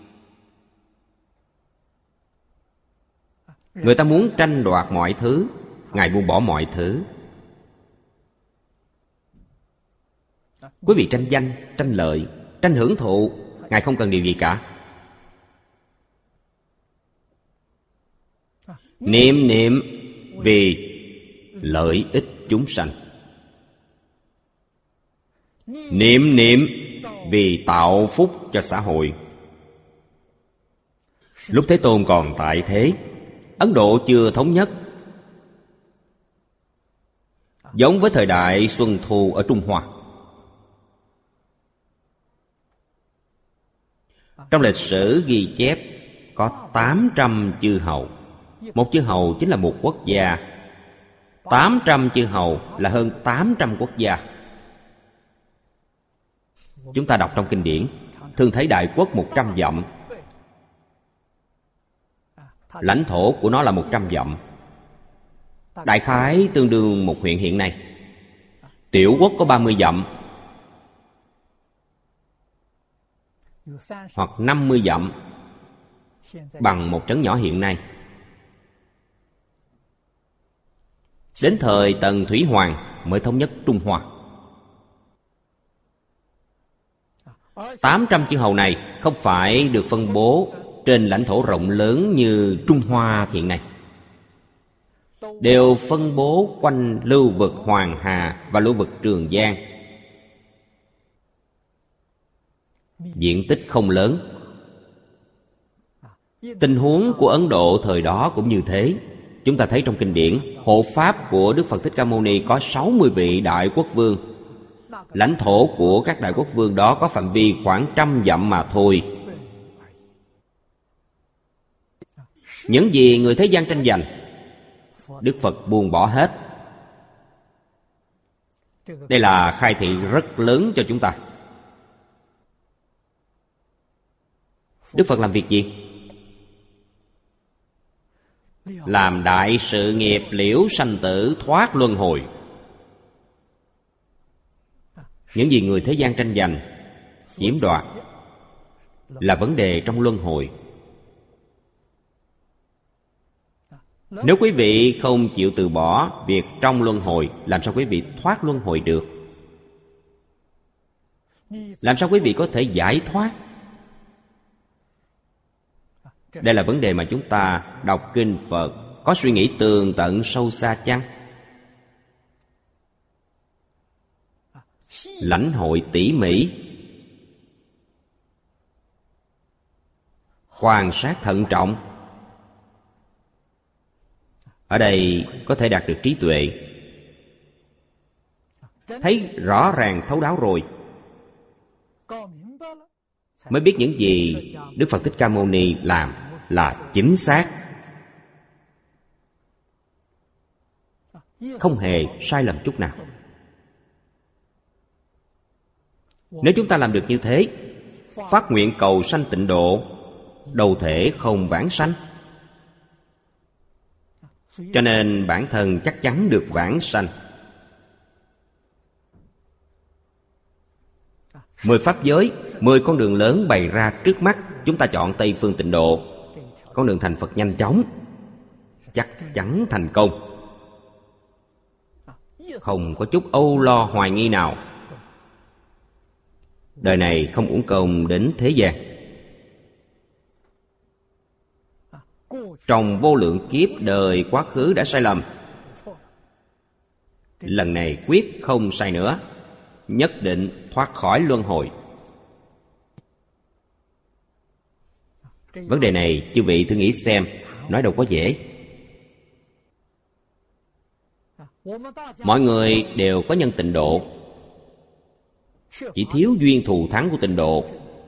Người ta muốn tranh đoạt mọi thứ, Ngài buông bỏ mọi thứ. Quý vị tranh danh, tranh lợi, tranh hưởng thụ, Ngài không cần điều gì cả. Niệm vì lợi ích chúng sanh. Niệm vì tạo phúc cho xã hội. Lúc Thế Tôn còn tại thế, Ấn Độ chưa thống nhất, giống với thời đại Xuân Thu ở Trung Hoa. Trong lịch sử ghi chép có 800 chư hầu. Một chư hầu chính là một quốc gia. 800 chư hầu là hơn 800 quốc gia. Chúng ta đọc trong kinh điển, thường thấy đại quốc 100 dặm. Lãnh thổ của nó là 100 dặm. Đại khái tương đương một huyện hiện nay. Tiểu quốc có 30 dặm hoặc 50 dặm, bằng một trấn nhỏ hiện nay. Đến thời Tần Thủy Hoàng mới thống nhất Trung Hoa. 800 chư hầu này không phải được phân bố trên lãnh thổ rộng lớn như Trung Hoa hiện nay, đều phân bố quanh lưu vực Hoàng Hà và lưu vực Trường Giang. Diện tích không lớn. Tình huống của Ấn Độ thời đó cũng như thế. Chúng ta thấy trong kinh điển, hộ pháp của Đức Phật Thích Ca Mâu Ni có 60 vị đại quốc vương. Lãnh thổ của các đại quốc vương đó có phạm vi khoảng 100 dặm mà thôi. Những gì người thế gian tranh giành, Đức Phật buông bỏ hết. Đây là khai thị rất lớn cho chúng ta. Đức Phật làm việc gì? Làm đại sự nghiệp liễu sanh tử thoát luân hồi. Những gì người thế gian tranh giành, chiếm đoạt, là vấn đề trong luân hồi. Nếu quý vị không chịu từ bỏ việc trong luân hồi, làm sao quý vị thoát luân hồi được? Làm sao quý vị có thể giải thoát? Đây là vấn đề mà chúng ta đọc kinh Phật có suy nghĩ tường tận sâu xa chăng? Lãnh hội tỉ mỉ, quan sát thận trọng, ở đây có thể đạt được trí tuệ. Thấy rõ ràng thấu đáo rồi, mới biết những gì Đức Phật Thích Ca Mâu Ni làm là chính xác, không hề sai lầm chút nào. Nếu chúng ta làm được như thế, phát nguyện cầu sanh tịnh độ, đâu thể không vãng sanh. Cho nên bản thân chắc chắn được vãng sanh. 10 pháp giới, 10 con đường lớn bày ra trước mắt, chúng ta chọn Tây Phương Tịnh Độ. Con đường thành Phật nhanh chóng, chắc chắn thành công, không có chút âu lo hoài nghi nào. Đời này không uổng công đến thế gian. Trong vô lượng kiếp đời quá khứ đã sai lầm, lần này quyết không sai nữa, nhất định thoát khỏi luân hồi. Vấn đề này chư vị thử nghĩ xem, nói đâu có dễ. Mọi người đều có nhân tịnh độ, chỉ thiếu duyên thù thắng của tịnh độ.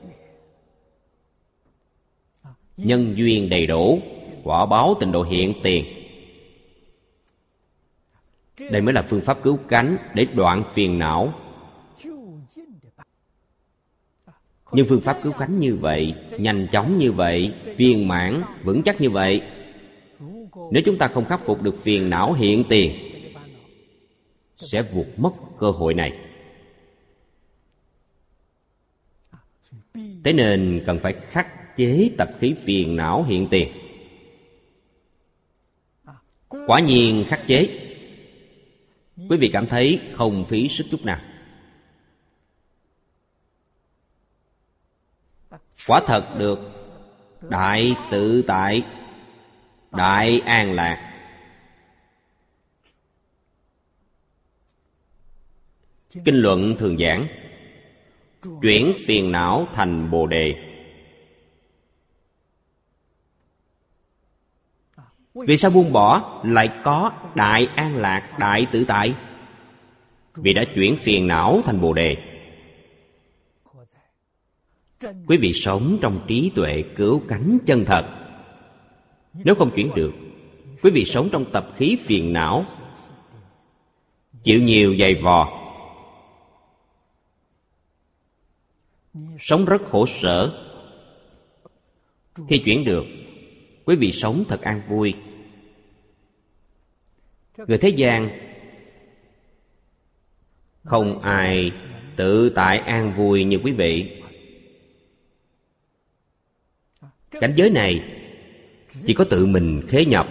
Nhân duyên đầy đủ, quả báo tịnh độ hiện tiền. Đây mới là phương pháp cứu cánh để đoạn phiền não. Nhưng phương pháp cứu cánh như vậy, nhanh chóng như vậy, viên mãn, vững chắc như vậy, nếu chúng ta không khắc phục được phiền não hiện tiền, sẽ vụt mất cơ hội này. Thế nên cần phải khắc chế tập khí phiền não hiện tiền. Quả nhiên khắc chế, quý vị cảm thấy không phí sức chút nào. Quả thật được đại tự tại, đại an lạc. Kinh luận thường giảng chuyển phiền não thành Bồ Đề. Vì sao buông bỏ lại có đại an lạc, đại tự tại? Vì đã chuyển phiền não thành Bồ Đề. Quý vị sống trong trí tuệ cứu cánh chân thật. Nếu không chuyển được, quý vị sống trong tập khí phiền não, chịu nhiều dày vò, sống rất khổ sở. Khi chuyển được, quý vị sống thật an vui. Người thế gian không ai tự tại an vui như quý vị. Cảnh giới này chỉ có tự mình khế nhập,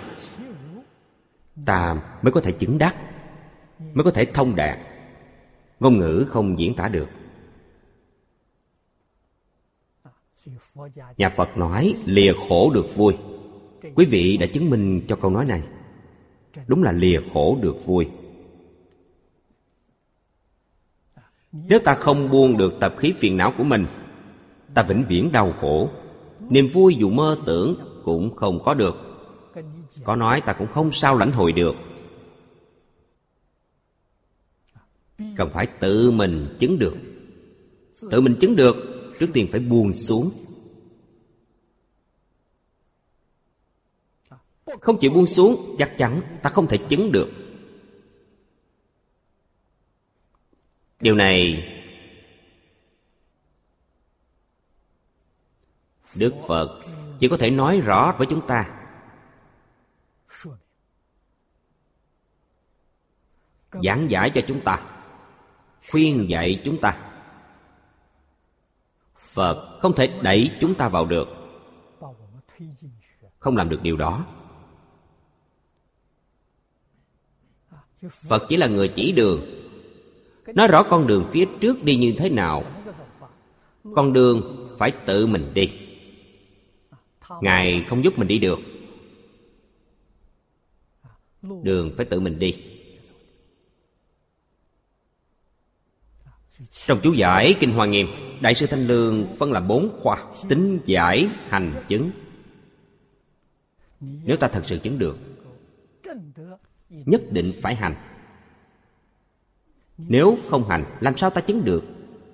ta mới có thể chứng đắc, mới có thể thông đạt. Ngôn ngữ không diễn tả được. Nhà Phật nói lìa khổ được vui. Quý vị đã chứng minh cho câu nói này. Đúng là lìa khổ được vui. Nếu ta không buông được tập khí phiền não của mình, ta vĩnh viễn đau khổ. Niềm vui dù mơ tưởng cũng không có được. Có nói ta cũng không sao lãnh hội được. Cần phải tự mình chứng được. Tự mình chứng được, trước tiên phải buông xuống. Không chịu buông xuống, chắc chắn ta không thể chứng được. Điều này Đức Phật chỉ có thể nói rõ với chúng ta. Giảng giải cho chúng ta, khuyên dạy chúng ta. Phật không thể đẩy chúng ta vào được, không làm được điều đó. Phật chỉ là người chỉ đường, nói rõ con đường phía trước đi như thế nào. Con đường phải tự mình đi, Ngài không giúp mình đi được. Đường phải tự mình đi. Trong chú giải Kinh Hoa Nghiêm, Đại sư Thanh Lương phân làm 4 khoa: tính, giải, hành, chứng. Nếu ta thật sự chứng được, nhất định phải hành. Nếu không hành, làm sao ta chứng được?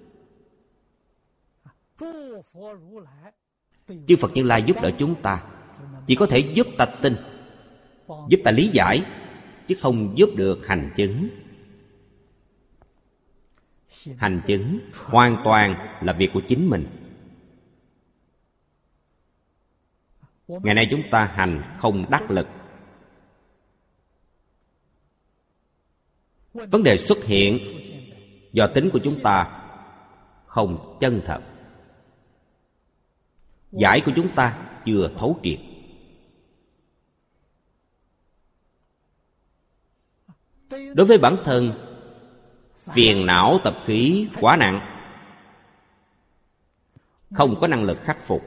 Chư Phật Như Lai giúp đỡ chúng ta, chỉ có thể giúp ta tin, giúp ta lý giải, chứ không giúp được hành chứng. Hành chứng hoàn toàn là việc của chính mình. Ngày nay chúng ta hành không đắc lực. Vấn đề xuất hiện do tính của chúng ta không chân thật. Giải của chúng ta chưa thấu triệt. Đối với bản thân, phiền não tập khí quá nặng, không có năng lực khắc phục.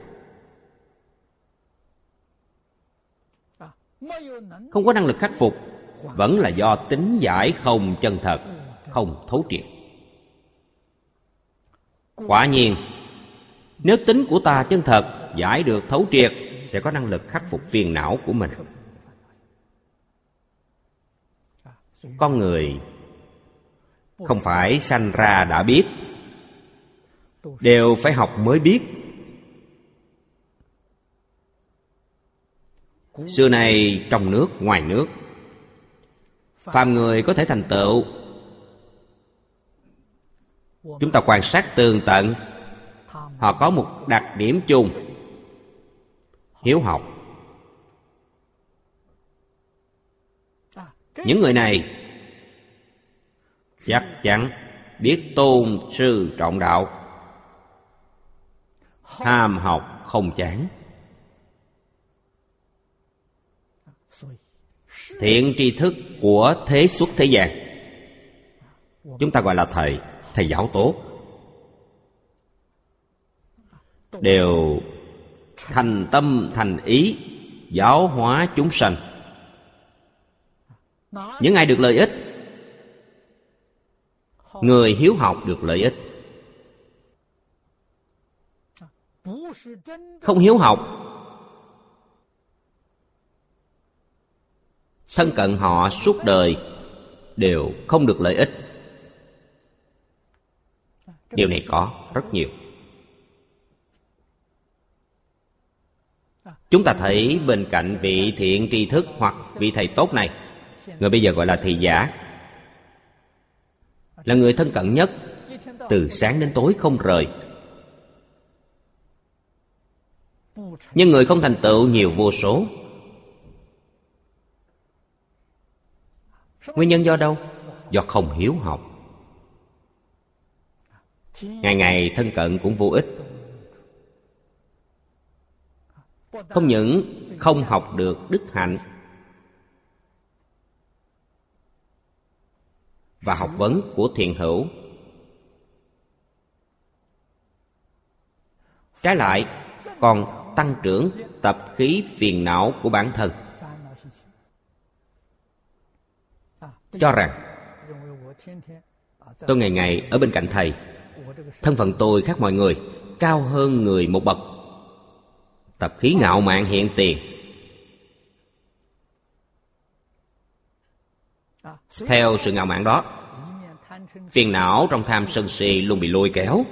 Không có năng lực khắc phục vẫn là do tính giải không chân thật, không thấu triệt. Quả nhiên, nếu tính của ta chân thật, giải được thấu triệt, sẽ có năng lực khắc phục phiền não của mình. Con người không phải sanh ra đã biết, đều phải học mới biết. Xưa này trong nước, ngoài nước, phàm người có thể thành tựu. Chúng ta quan sát tường tận, họ có một đặc điểm chung: hiếu học. Những người này chắc chắn biết tôn sư trọng đạo, ham học không chán. Thiện tri thức của thế xuất thế gian, chúng ta gọi là thầy, thầy giáo tốt, đều thành tâm thành ý giáo hóa chúng sanh. Những ai được lợi ích? Người hiếu học được lợi ích. Không hiếu học, thân cận họ suốt đời đều không được lợi ích. Điều này có rất nhiều. Chúng ta thấy bên cạnh vị thiện tri thức hoặc vị thầy tốt này, người bây giờ gọi là thị giả, là người thân cận nhất, từ sáng đến tối không rời. Nhưng người không thành tựu nhiều vô số. Nguyên nhân do đâu? Do không hiếu học. Ngày ngày thân cận cũng vô ích. Không những không học được đức hạnh và học vấn của thiện hữu, trái lại còn tăng trưởng tập khí phiền não của bản thân. Cho rằng tôi ngày ngày ở bên cạnh thầy, thân phận tôi khác mọi người, cao hơn người một bậc. Tập khí ngạo mạn hiện tiền. Theo sự ngạo mạn đó, phiền não trong tham sân si luôn bị lôi kéo.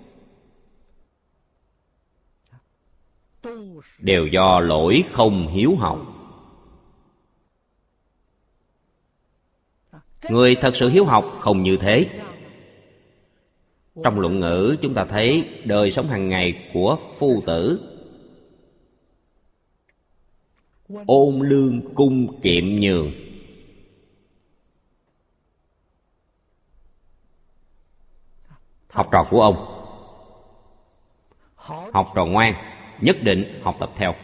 Đều do lỗi không hiếu học. Người thật sự hiếu học không như thế. Trong luận ngữ chúng ta thấy đời sống hàng ngày của phu tử ôn lương cung kiệm nhường. Học trò của ông học trò ngoan, nhất định học tập theo.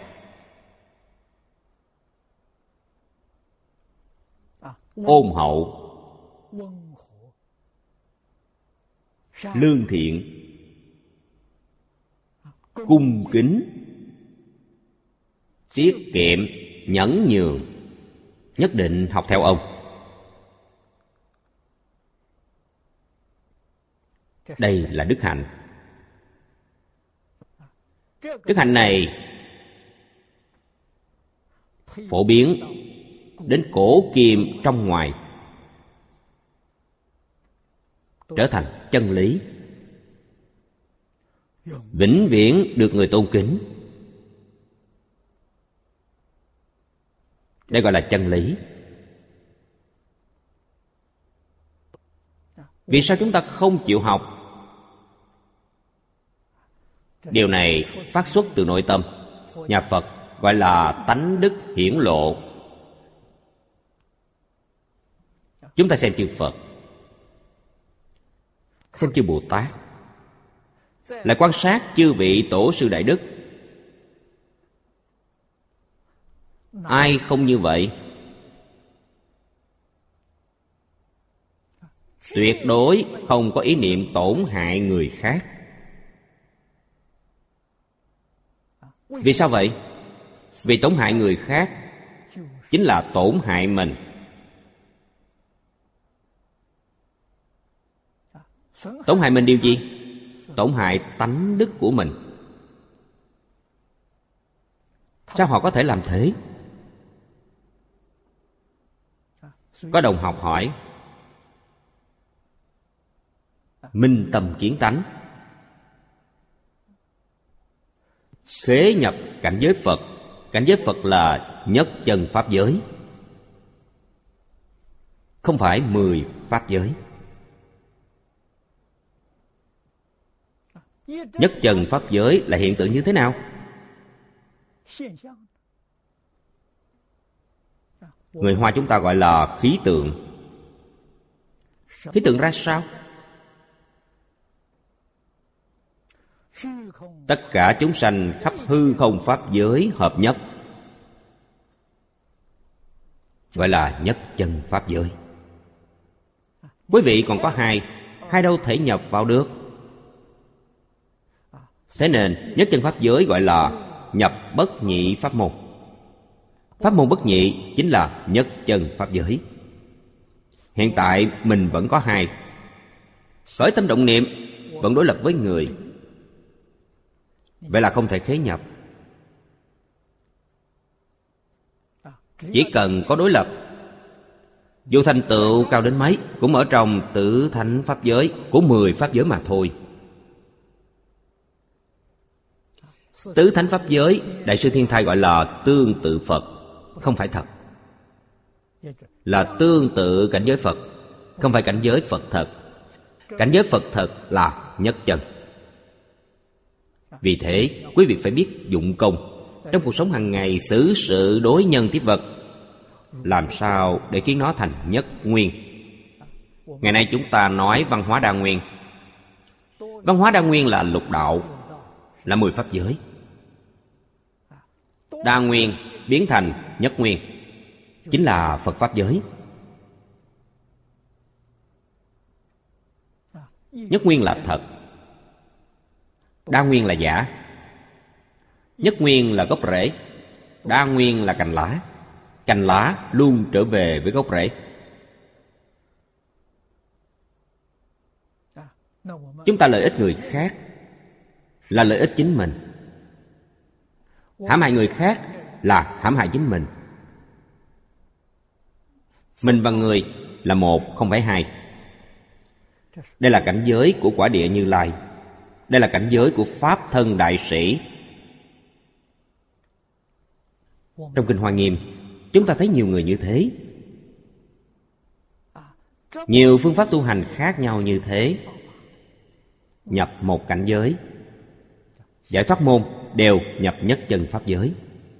Ôn hậu, lương thiện, cung kính, tiết kiệm, nhẫn nhường, nhất định học theo ông. Đây là đức hạnh. Đức hạnh này phổ biến đến cổ kim trong ngoài, trở thành chân lý, vĩnh viễn được người tôn kính. Đây gọi là chân lý. Vì sao chúng ta không chịu học? Điều này phát xuất từ nội tâm. Nhà Phật gọi là tánh đức hiển lộ. Chúng ta xem chư Phật, xem chư Bồ Tát, lại quan sát chư vị tổ sư đại đức. Ai không như vậy? Tuyệt đối không có ý niệm tổn hại người khác. Vì sao vậy? Vì tổn hại người khác chính là tổn hại mình. Tổn hại mình điều gì? Tổn hại tánh đức của mình. Sao họ có thể làm thế? Có đồng học hỏi, minh tâm kiến tánh, khế nhập cảnh giới Phật. Cảnh giới Phật là nhất chân pháp giới, không phải 10 pháp giới. Nhất chân pháp giới là hiện tượng như thế nào? Người Hoa chúng ta gọi là khí tượng. Khí tượng ra sao? Tất cả chúng sanh khắp hư không pháp giới hợp nhất, gọi là nhất chân pháp giới. Quý vị còn có hai đâu thể nhập vào được. Thế nên nhất chân pháp giới gọi là nhập bất nhị pháp môn. Pháp môn bất nhị chính là nhất chân pháp giới. Hiện tại mình vẫn có hai. Khởi tâm động niệm vẫn đối lập với người, vậy là không thể khế nhập. Chỉ cần có đối lập, dù thành tựu cao đến mấy cũng ở trong tử thánh pháp giới của 10 pháp giới mà thôi. Tứ thánh pháp giới, Đại sư Thiên Thai gọi là tương tự Phật, không phải thật. Là tương tự cảnh giới Phật, không phải cảnh giới Phật thật. Cảnh giới Phật thật là nhất chân. Vì thế, quý vị phải biết dụng công. Trong cuộc sống hàng ngày, xử sự đối nhân tiếp vật, làm sao để khiến nó thành nhất nguyên. Ngày nay chúng ta nói văn hóa đa nguyên. Văn hóa đa nguyên là lục đạo, là 10 pháp giới. Đa nguyên biến thành nhất nguyên, chính là Phật pháp giới. Nhất nguyên là thật, đa nguyên là giả. Nhất nguyên là gốc rễ, đa nguyên là cành lá. Cành lá luôn trở về với gốc rễ. Chúng ta lợi ích người khác là lợi ích chính mình. Hãm hại người khác là hãm hại chính mình. Mình và người là một, không phải hai. Đây là cảnh giới của quả địa Như Lai. Đây là cảnh giới của Pháp thân đại sĩ. Trong Kinh Hoa Nghiêm, chúng ta thấy nhiều người như thế. Nhiều phương pháp tu hành khác nhau như thế, nhập một cảnh giới. Giải thoát môn đều nhập nhất chân pháp giới.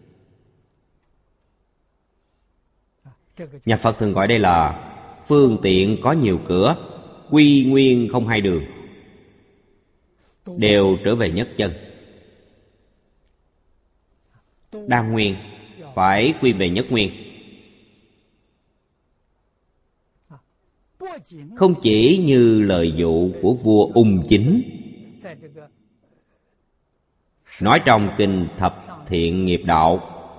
Nhà Phật thường gọi đây là phương tiện có nhiều cửa, quy nguyên không hai đường, đều trở về nhất chân. đa nguyên, phải quy về nhất nguyên. Không chỉ như lời dụ của vua Ung Chính nói trong kinh Thập Thiện Nghiệp Đạo,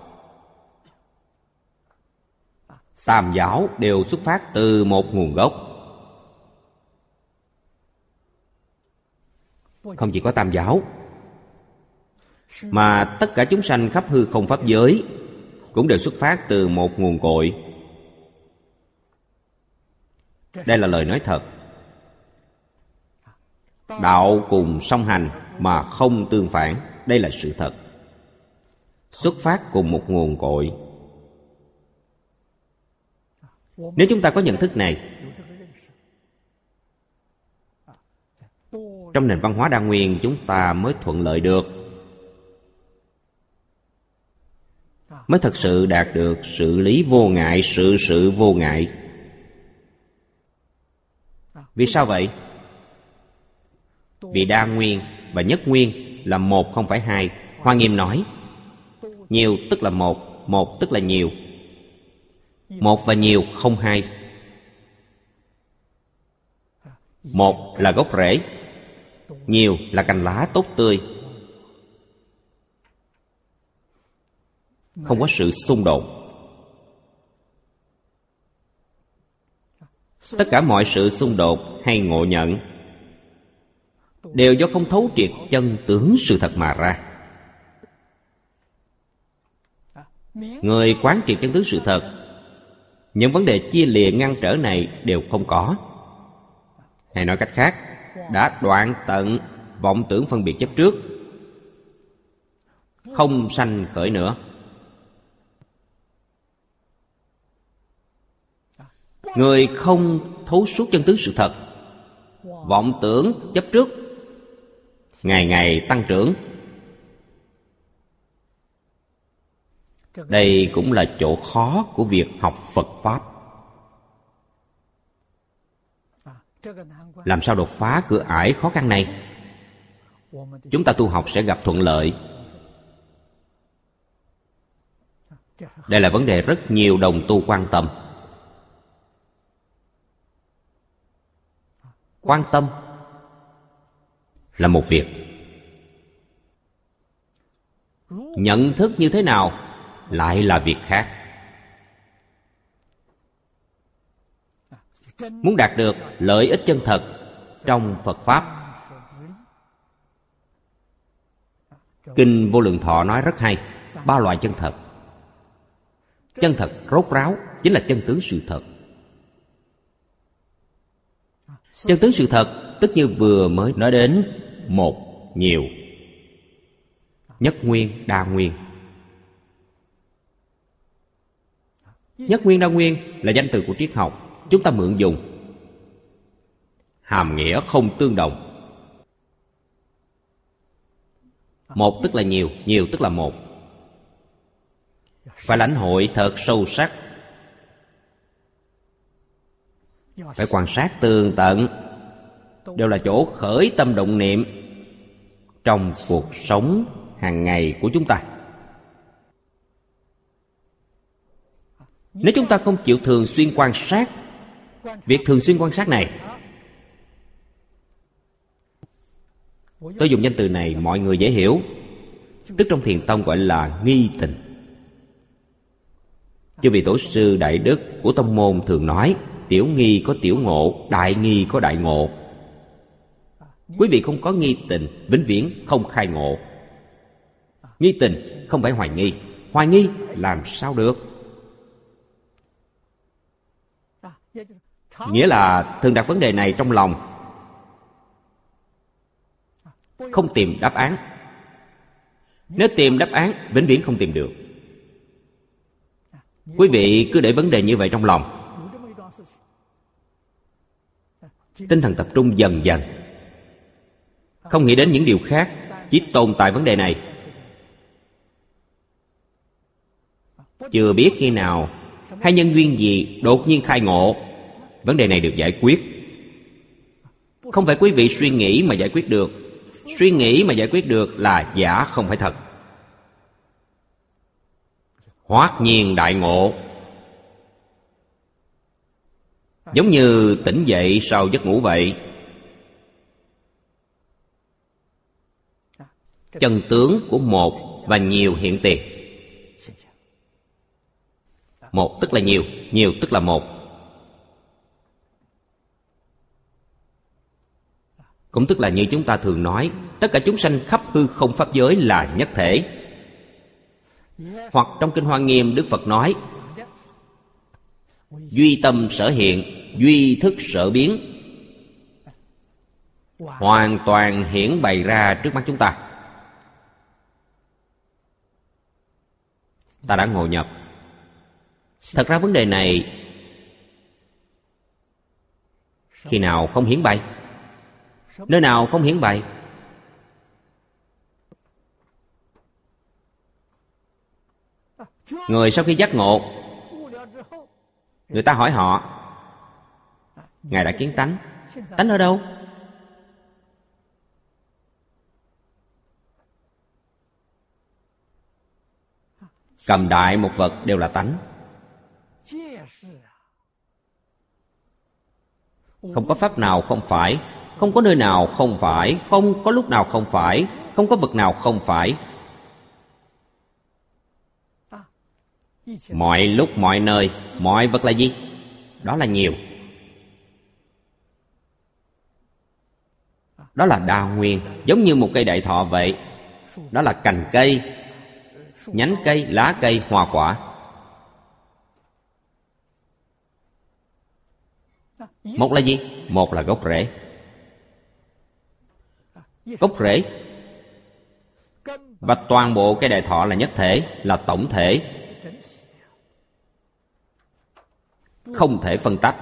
tam giáo đều xuất phát từ một nguồn gốc. Không chỉ có tam giáo, mà tất cả chúng sanh khắp hư không pháp giới cũng đều xuất phát từ một nguồn cội. Đây là lời nói thật. Đạo cùng song hành mà không tương phản, đây là sự thật. Xuất phát cùng một nguồn cội. Nếu chúng ta có nhận thức này, trong nền văn hóa đa nguyên chúng ta mới thuận lợi được, mới thật sự đạt được sự lý vô ngại, sự vô ngại. Vì sao vậy? Vì đa nguyên và nhất nguyên là một không phải hai. Hoa Nghiêm nói nhiều tức là một, một tức là nhiều. Một và nhiều không hai. Một là gốc rễ, nhiều là cành lá tốt tươi. Không có sự xung đột. Tất cả mọi sự xung đột hay ngộ nhận đều do không thấu triệt chân tướng sự thật mà ra. Người quán triệt chân tướng sự thật, những vấn đề chia lìa ngăn trở này đều không có. Hay nói cách khác, đã đoạn tận vọng tưởng phân biệt chấp trước, không sanh khởi nữa. Người không thấu suốt chân tướng sự thật, vọng tưởng chấp trước ngày ngày tăng trưởng. Đây cũng là chỗ khó của việc học Phật Pháp. Làm sao đột phá cửa ải khó khăn này? Chúng ta tu học sẽ gặp thuận lợi. Đây là vấn đề rất nhiều đồng tu quan tâm. Quan tâm là một việc, nhận thức như thế nào lại là việc khác. Muốn đạt được lợi ích chân thật trong Phật Pháp, Kinh Vô Lượng Thọ nói rất hay. 3 loại chân thật. Chân thật rốt ráo chính là chân tướng sự thật. Chân tướng sự thật tức như vừa mới nói đến một, nhiều, nhất nguyên, đa nguyên. Nhất nguyên, đa nguyên là danh từ của triết học, chúng ta mượn dùng, hàm nghĩa không tương đồng. Một tức là nhiều, nhiều tức là một. Phải lãnh hội thật sâu sắc, phải quan sát tường tận, đều là chỗ khởi tâm động niệm trong cuộc sống hàng ngày của chúng ta. Nếu chúng ta không chịu thường xuyên quan sát, việc thường xuyên quan sát này, tôi dùng danh từ này mọi người dễ hiểu, tức trong Thiền tông gọi là nghi tình. Chư vị tổ sư đại đức của tông môn thường nói tiểu nghi có tiểu ngộ, đại nghi có đại ngộ. Quý vị không có nghi tình, vĩnh viễn không khai ngộ. Nghi tình không phải hoài nghi. Hoài nghi làm sao được? Nghĩa là thường đặt vấn đề này trong lòng, không tìm đáp án. Nếu tìm đáp án, vĩnh viễn không tìm được. Quý vị cứ để vấn đề như vậy trong lòng, tinh thần tập trung dần dần, không nghĩ đến những điều khác, chỉ tồn tại vấn đề này. Chưa biết khi nào hay nhân duyên gì đột nhiên khai ngộ, vấn đề này được giải quyết. Không phải quý vị suy nghĩ mà giải quyết được. Suy nghĩ mà giải quyết được là giả, không phải thật. hoát nhiên đại ngộ. Giống như tỉnh dậy sau giấc ngủ vậy. Chân tướng của một và nhiều hiện tiền. Một tức là nhiều, nhiều tức là một. Cũng tức là như chúng ta thường nói, tất cả chúng sanh khắp hư không pháp giới là nhất thể. Hoặc trong Kinh Hoa Nghiêm, Đức Phật nói, duy tâm sở hiện, duy thức sở biến, hoàn toàn hiển bày ra trước mắt chúng ta. Ta đã ngộ nhập. Thật ra vấn đề này khi nào không hiển bày? Nơi nào không hiển bày? Người sau khi giác ngộ, người ta hỏi họ, Ngài đã kiến tánh. Tánh ở đâu? Cầm đại một vật đều là tánh. Không có pháp nào không phải, không có nơi nào không phải, không có lúc nào không phải, không có vật nào không phải. Mọi lúc mọi nơi, mọi vật là gì? Đó là nhiều. Đó là đa nguyên, giống như một cây đại thọ vậy. Đó là cành cây, nhánh cây, lá cây, hoa quả. Một là gì? Một là gốc rễ. Gốc rễ và toàn bộ cây đại thọ là nhất thể, là tổng thể, không thể phân tách.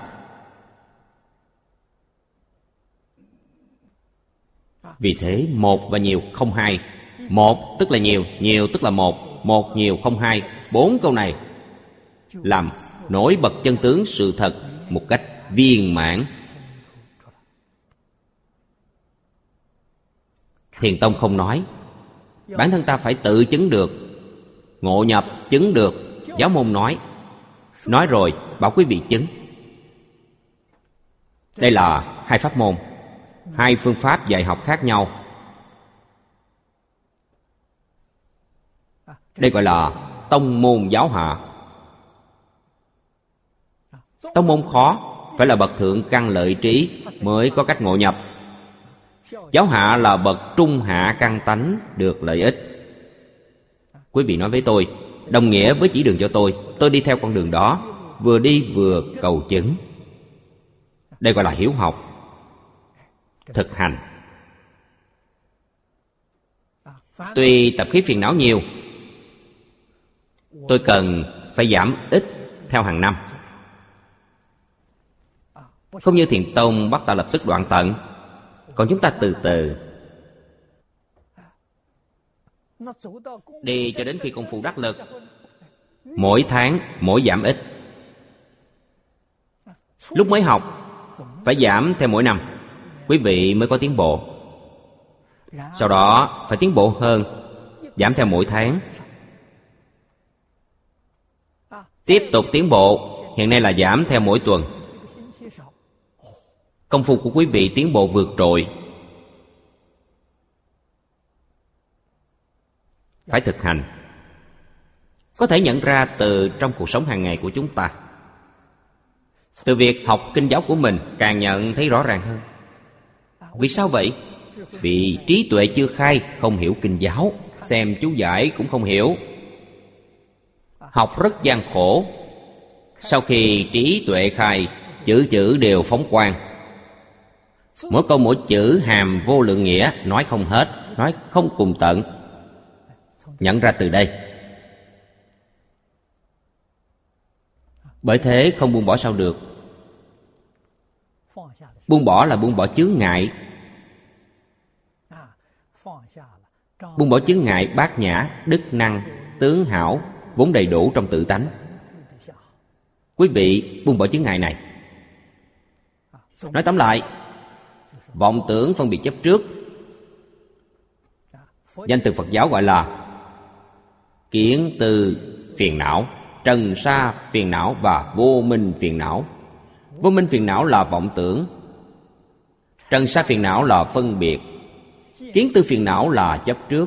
Vì thế một và nhiều không hai. Một tức là nhiều, nhiều tức là một, một nhiều không hai. 4 câu này làm nổi bật chân tướng sự thật một cách viên mãn. Thiền tông không nói, bản thân ta phải tự chứng được, ngộ nhập chứng được. Giáo môn nói rồi bảo quý vị chứng. Đây là hai pháp môn, hai phương pháp dạy học khác nhau. Đây gọi là tông môn giáo hạ. Tông môn khó, phải là bậc thượng căn lợi trí mới có cách ngộ nhập. Giáo hạ là bậc trung hạ căn tánh được lợi ích. Quý vị nói với tôi, đồng nghĩa với chỉ đường cho tôi đi theo con đường đó, vừa đi vừa cầu chứng. Đây gọi là hiếu học, thực hành. Tuy tập khí phiền não nhiều, tôi cần phải giảm ít theo hàng năm. Không như Thiền tông bắt ta lập tức đoạn tận, còn chúng ta từ từ đi cho đến khi công phu đắc lực. Mỗi tháng mỗi giảm ít. Lúc mới học phải giảm theo mỗi năm, quý vị mới có tiến bộ. Sau đó phải tiến bộ hơn, giảm theo mỗi tháng. Tiếp tục tiến bộ, hiện nay là giảm theo mỗi tuần. Công phu của quý vị tiến bộ vượt trội. Phải thực hành. Có thể nhận ra từ trong cuộc sống hàng ngày của chúng ta. Từ việc học kinh giáo của mình càng nhận thấy rõ ràng hơn. Vì sao vậy? Vì trí tuệ chưa khai, không hiểu kinh giáo, xem chú giải cũng không hiểu. Học rất gian khổ. Sau khi trí tuệ khai, chữ chữ đều phóng quang. Mỗi câu mỗi chữ hàm vô lượng nghĩa, nói không hết, nói không cùng tận. Nhận ra từ đây. Bởi thế không buông bỏ sao được. Buông bỏ là buông bỏ chướng ngại. Buông bỏ chướng ngại bát nhã, đức năng, tướng hảo vốn đầy đủ trong tự tánh. Quý vị buông bỏ chướng ngại này. Nói tóm lại, vọng tưởng phân biệt chấp trước, danh từ Phật giáo gọi là Kiến tư phiền não, trần sa phiền não và vô minh phiền não. Vô minh phiền não là vọng tưởng, trần sa phiền não là phân biệt, kiến tư phiền não là chấp trước.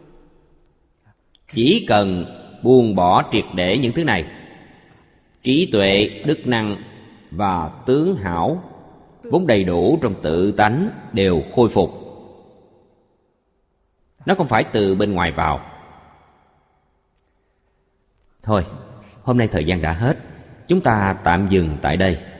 Chỉ cần buông bỏ triệt để những thứ này, trí tuệ, đức năng và tướng hảo vốn đầy đủ trong tự tánh đều khôi phục. Nó không phải từ bên ngoài vào. Thôi, hôm nay thời gian đã hết, chúng ta tạm dừng tại đây.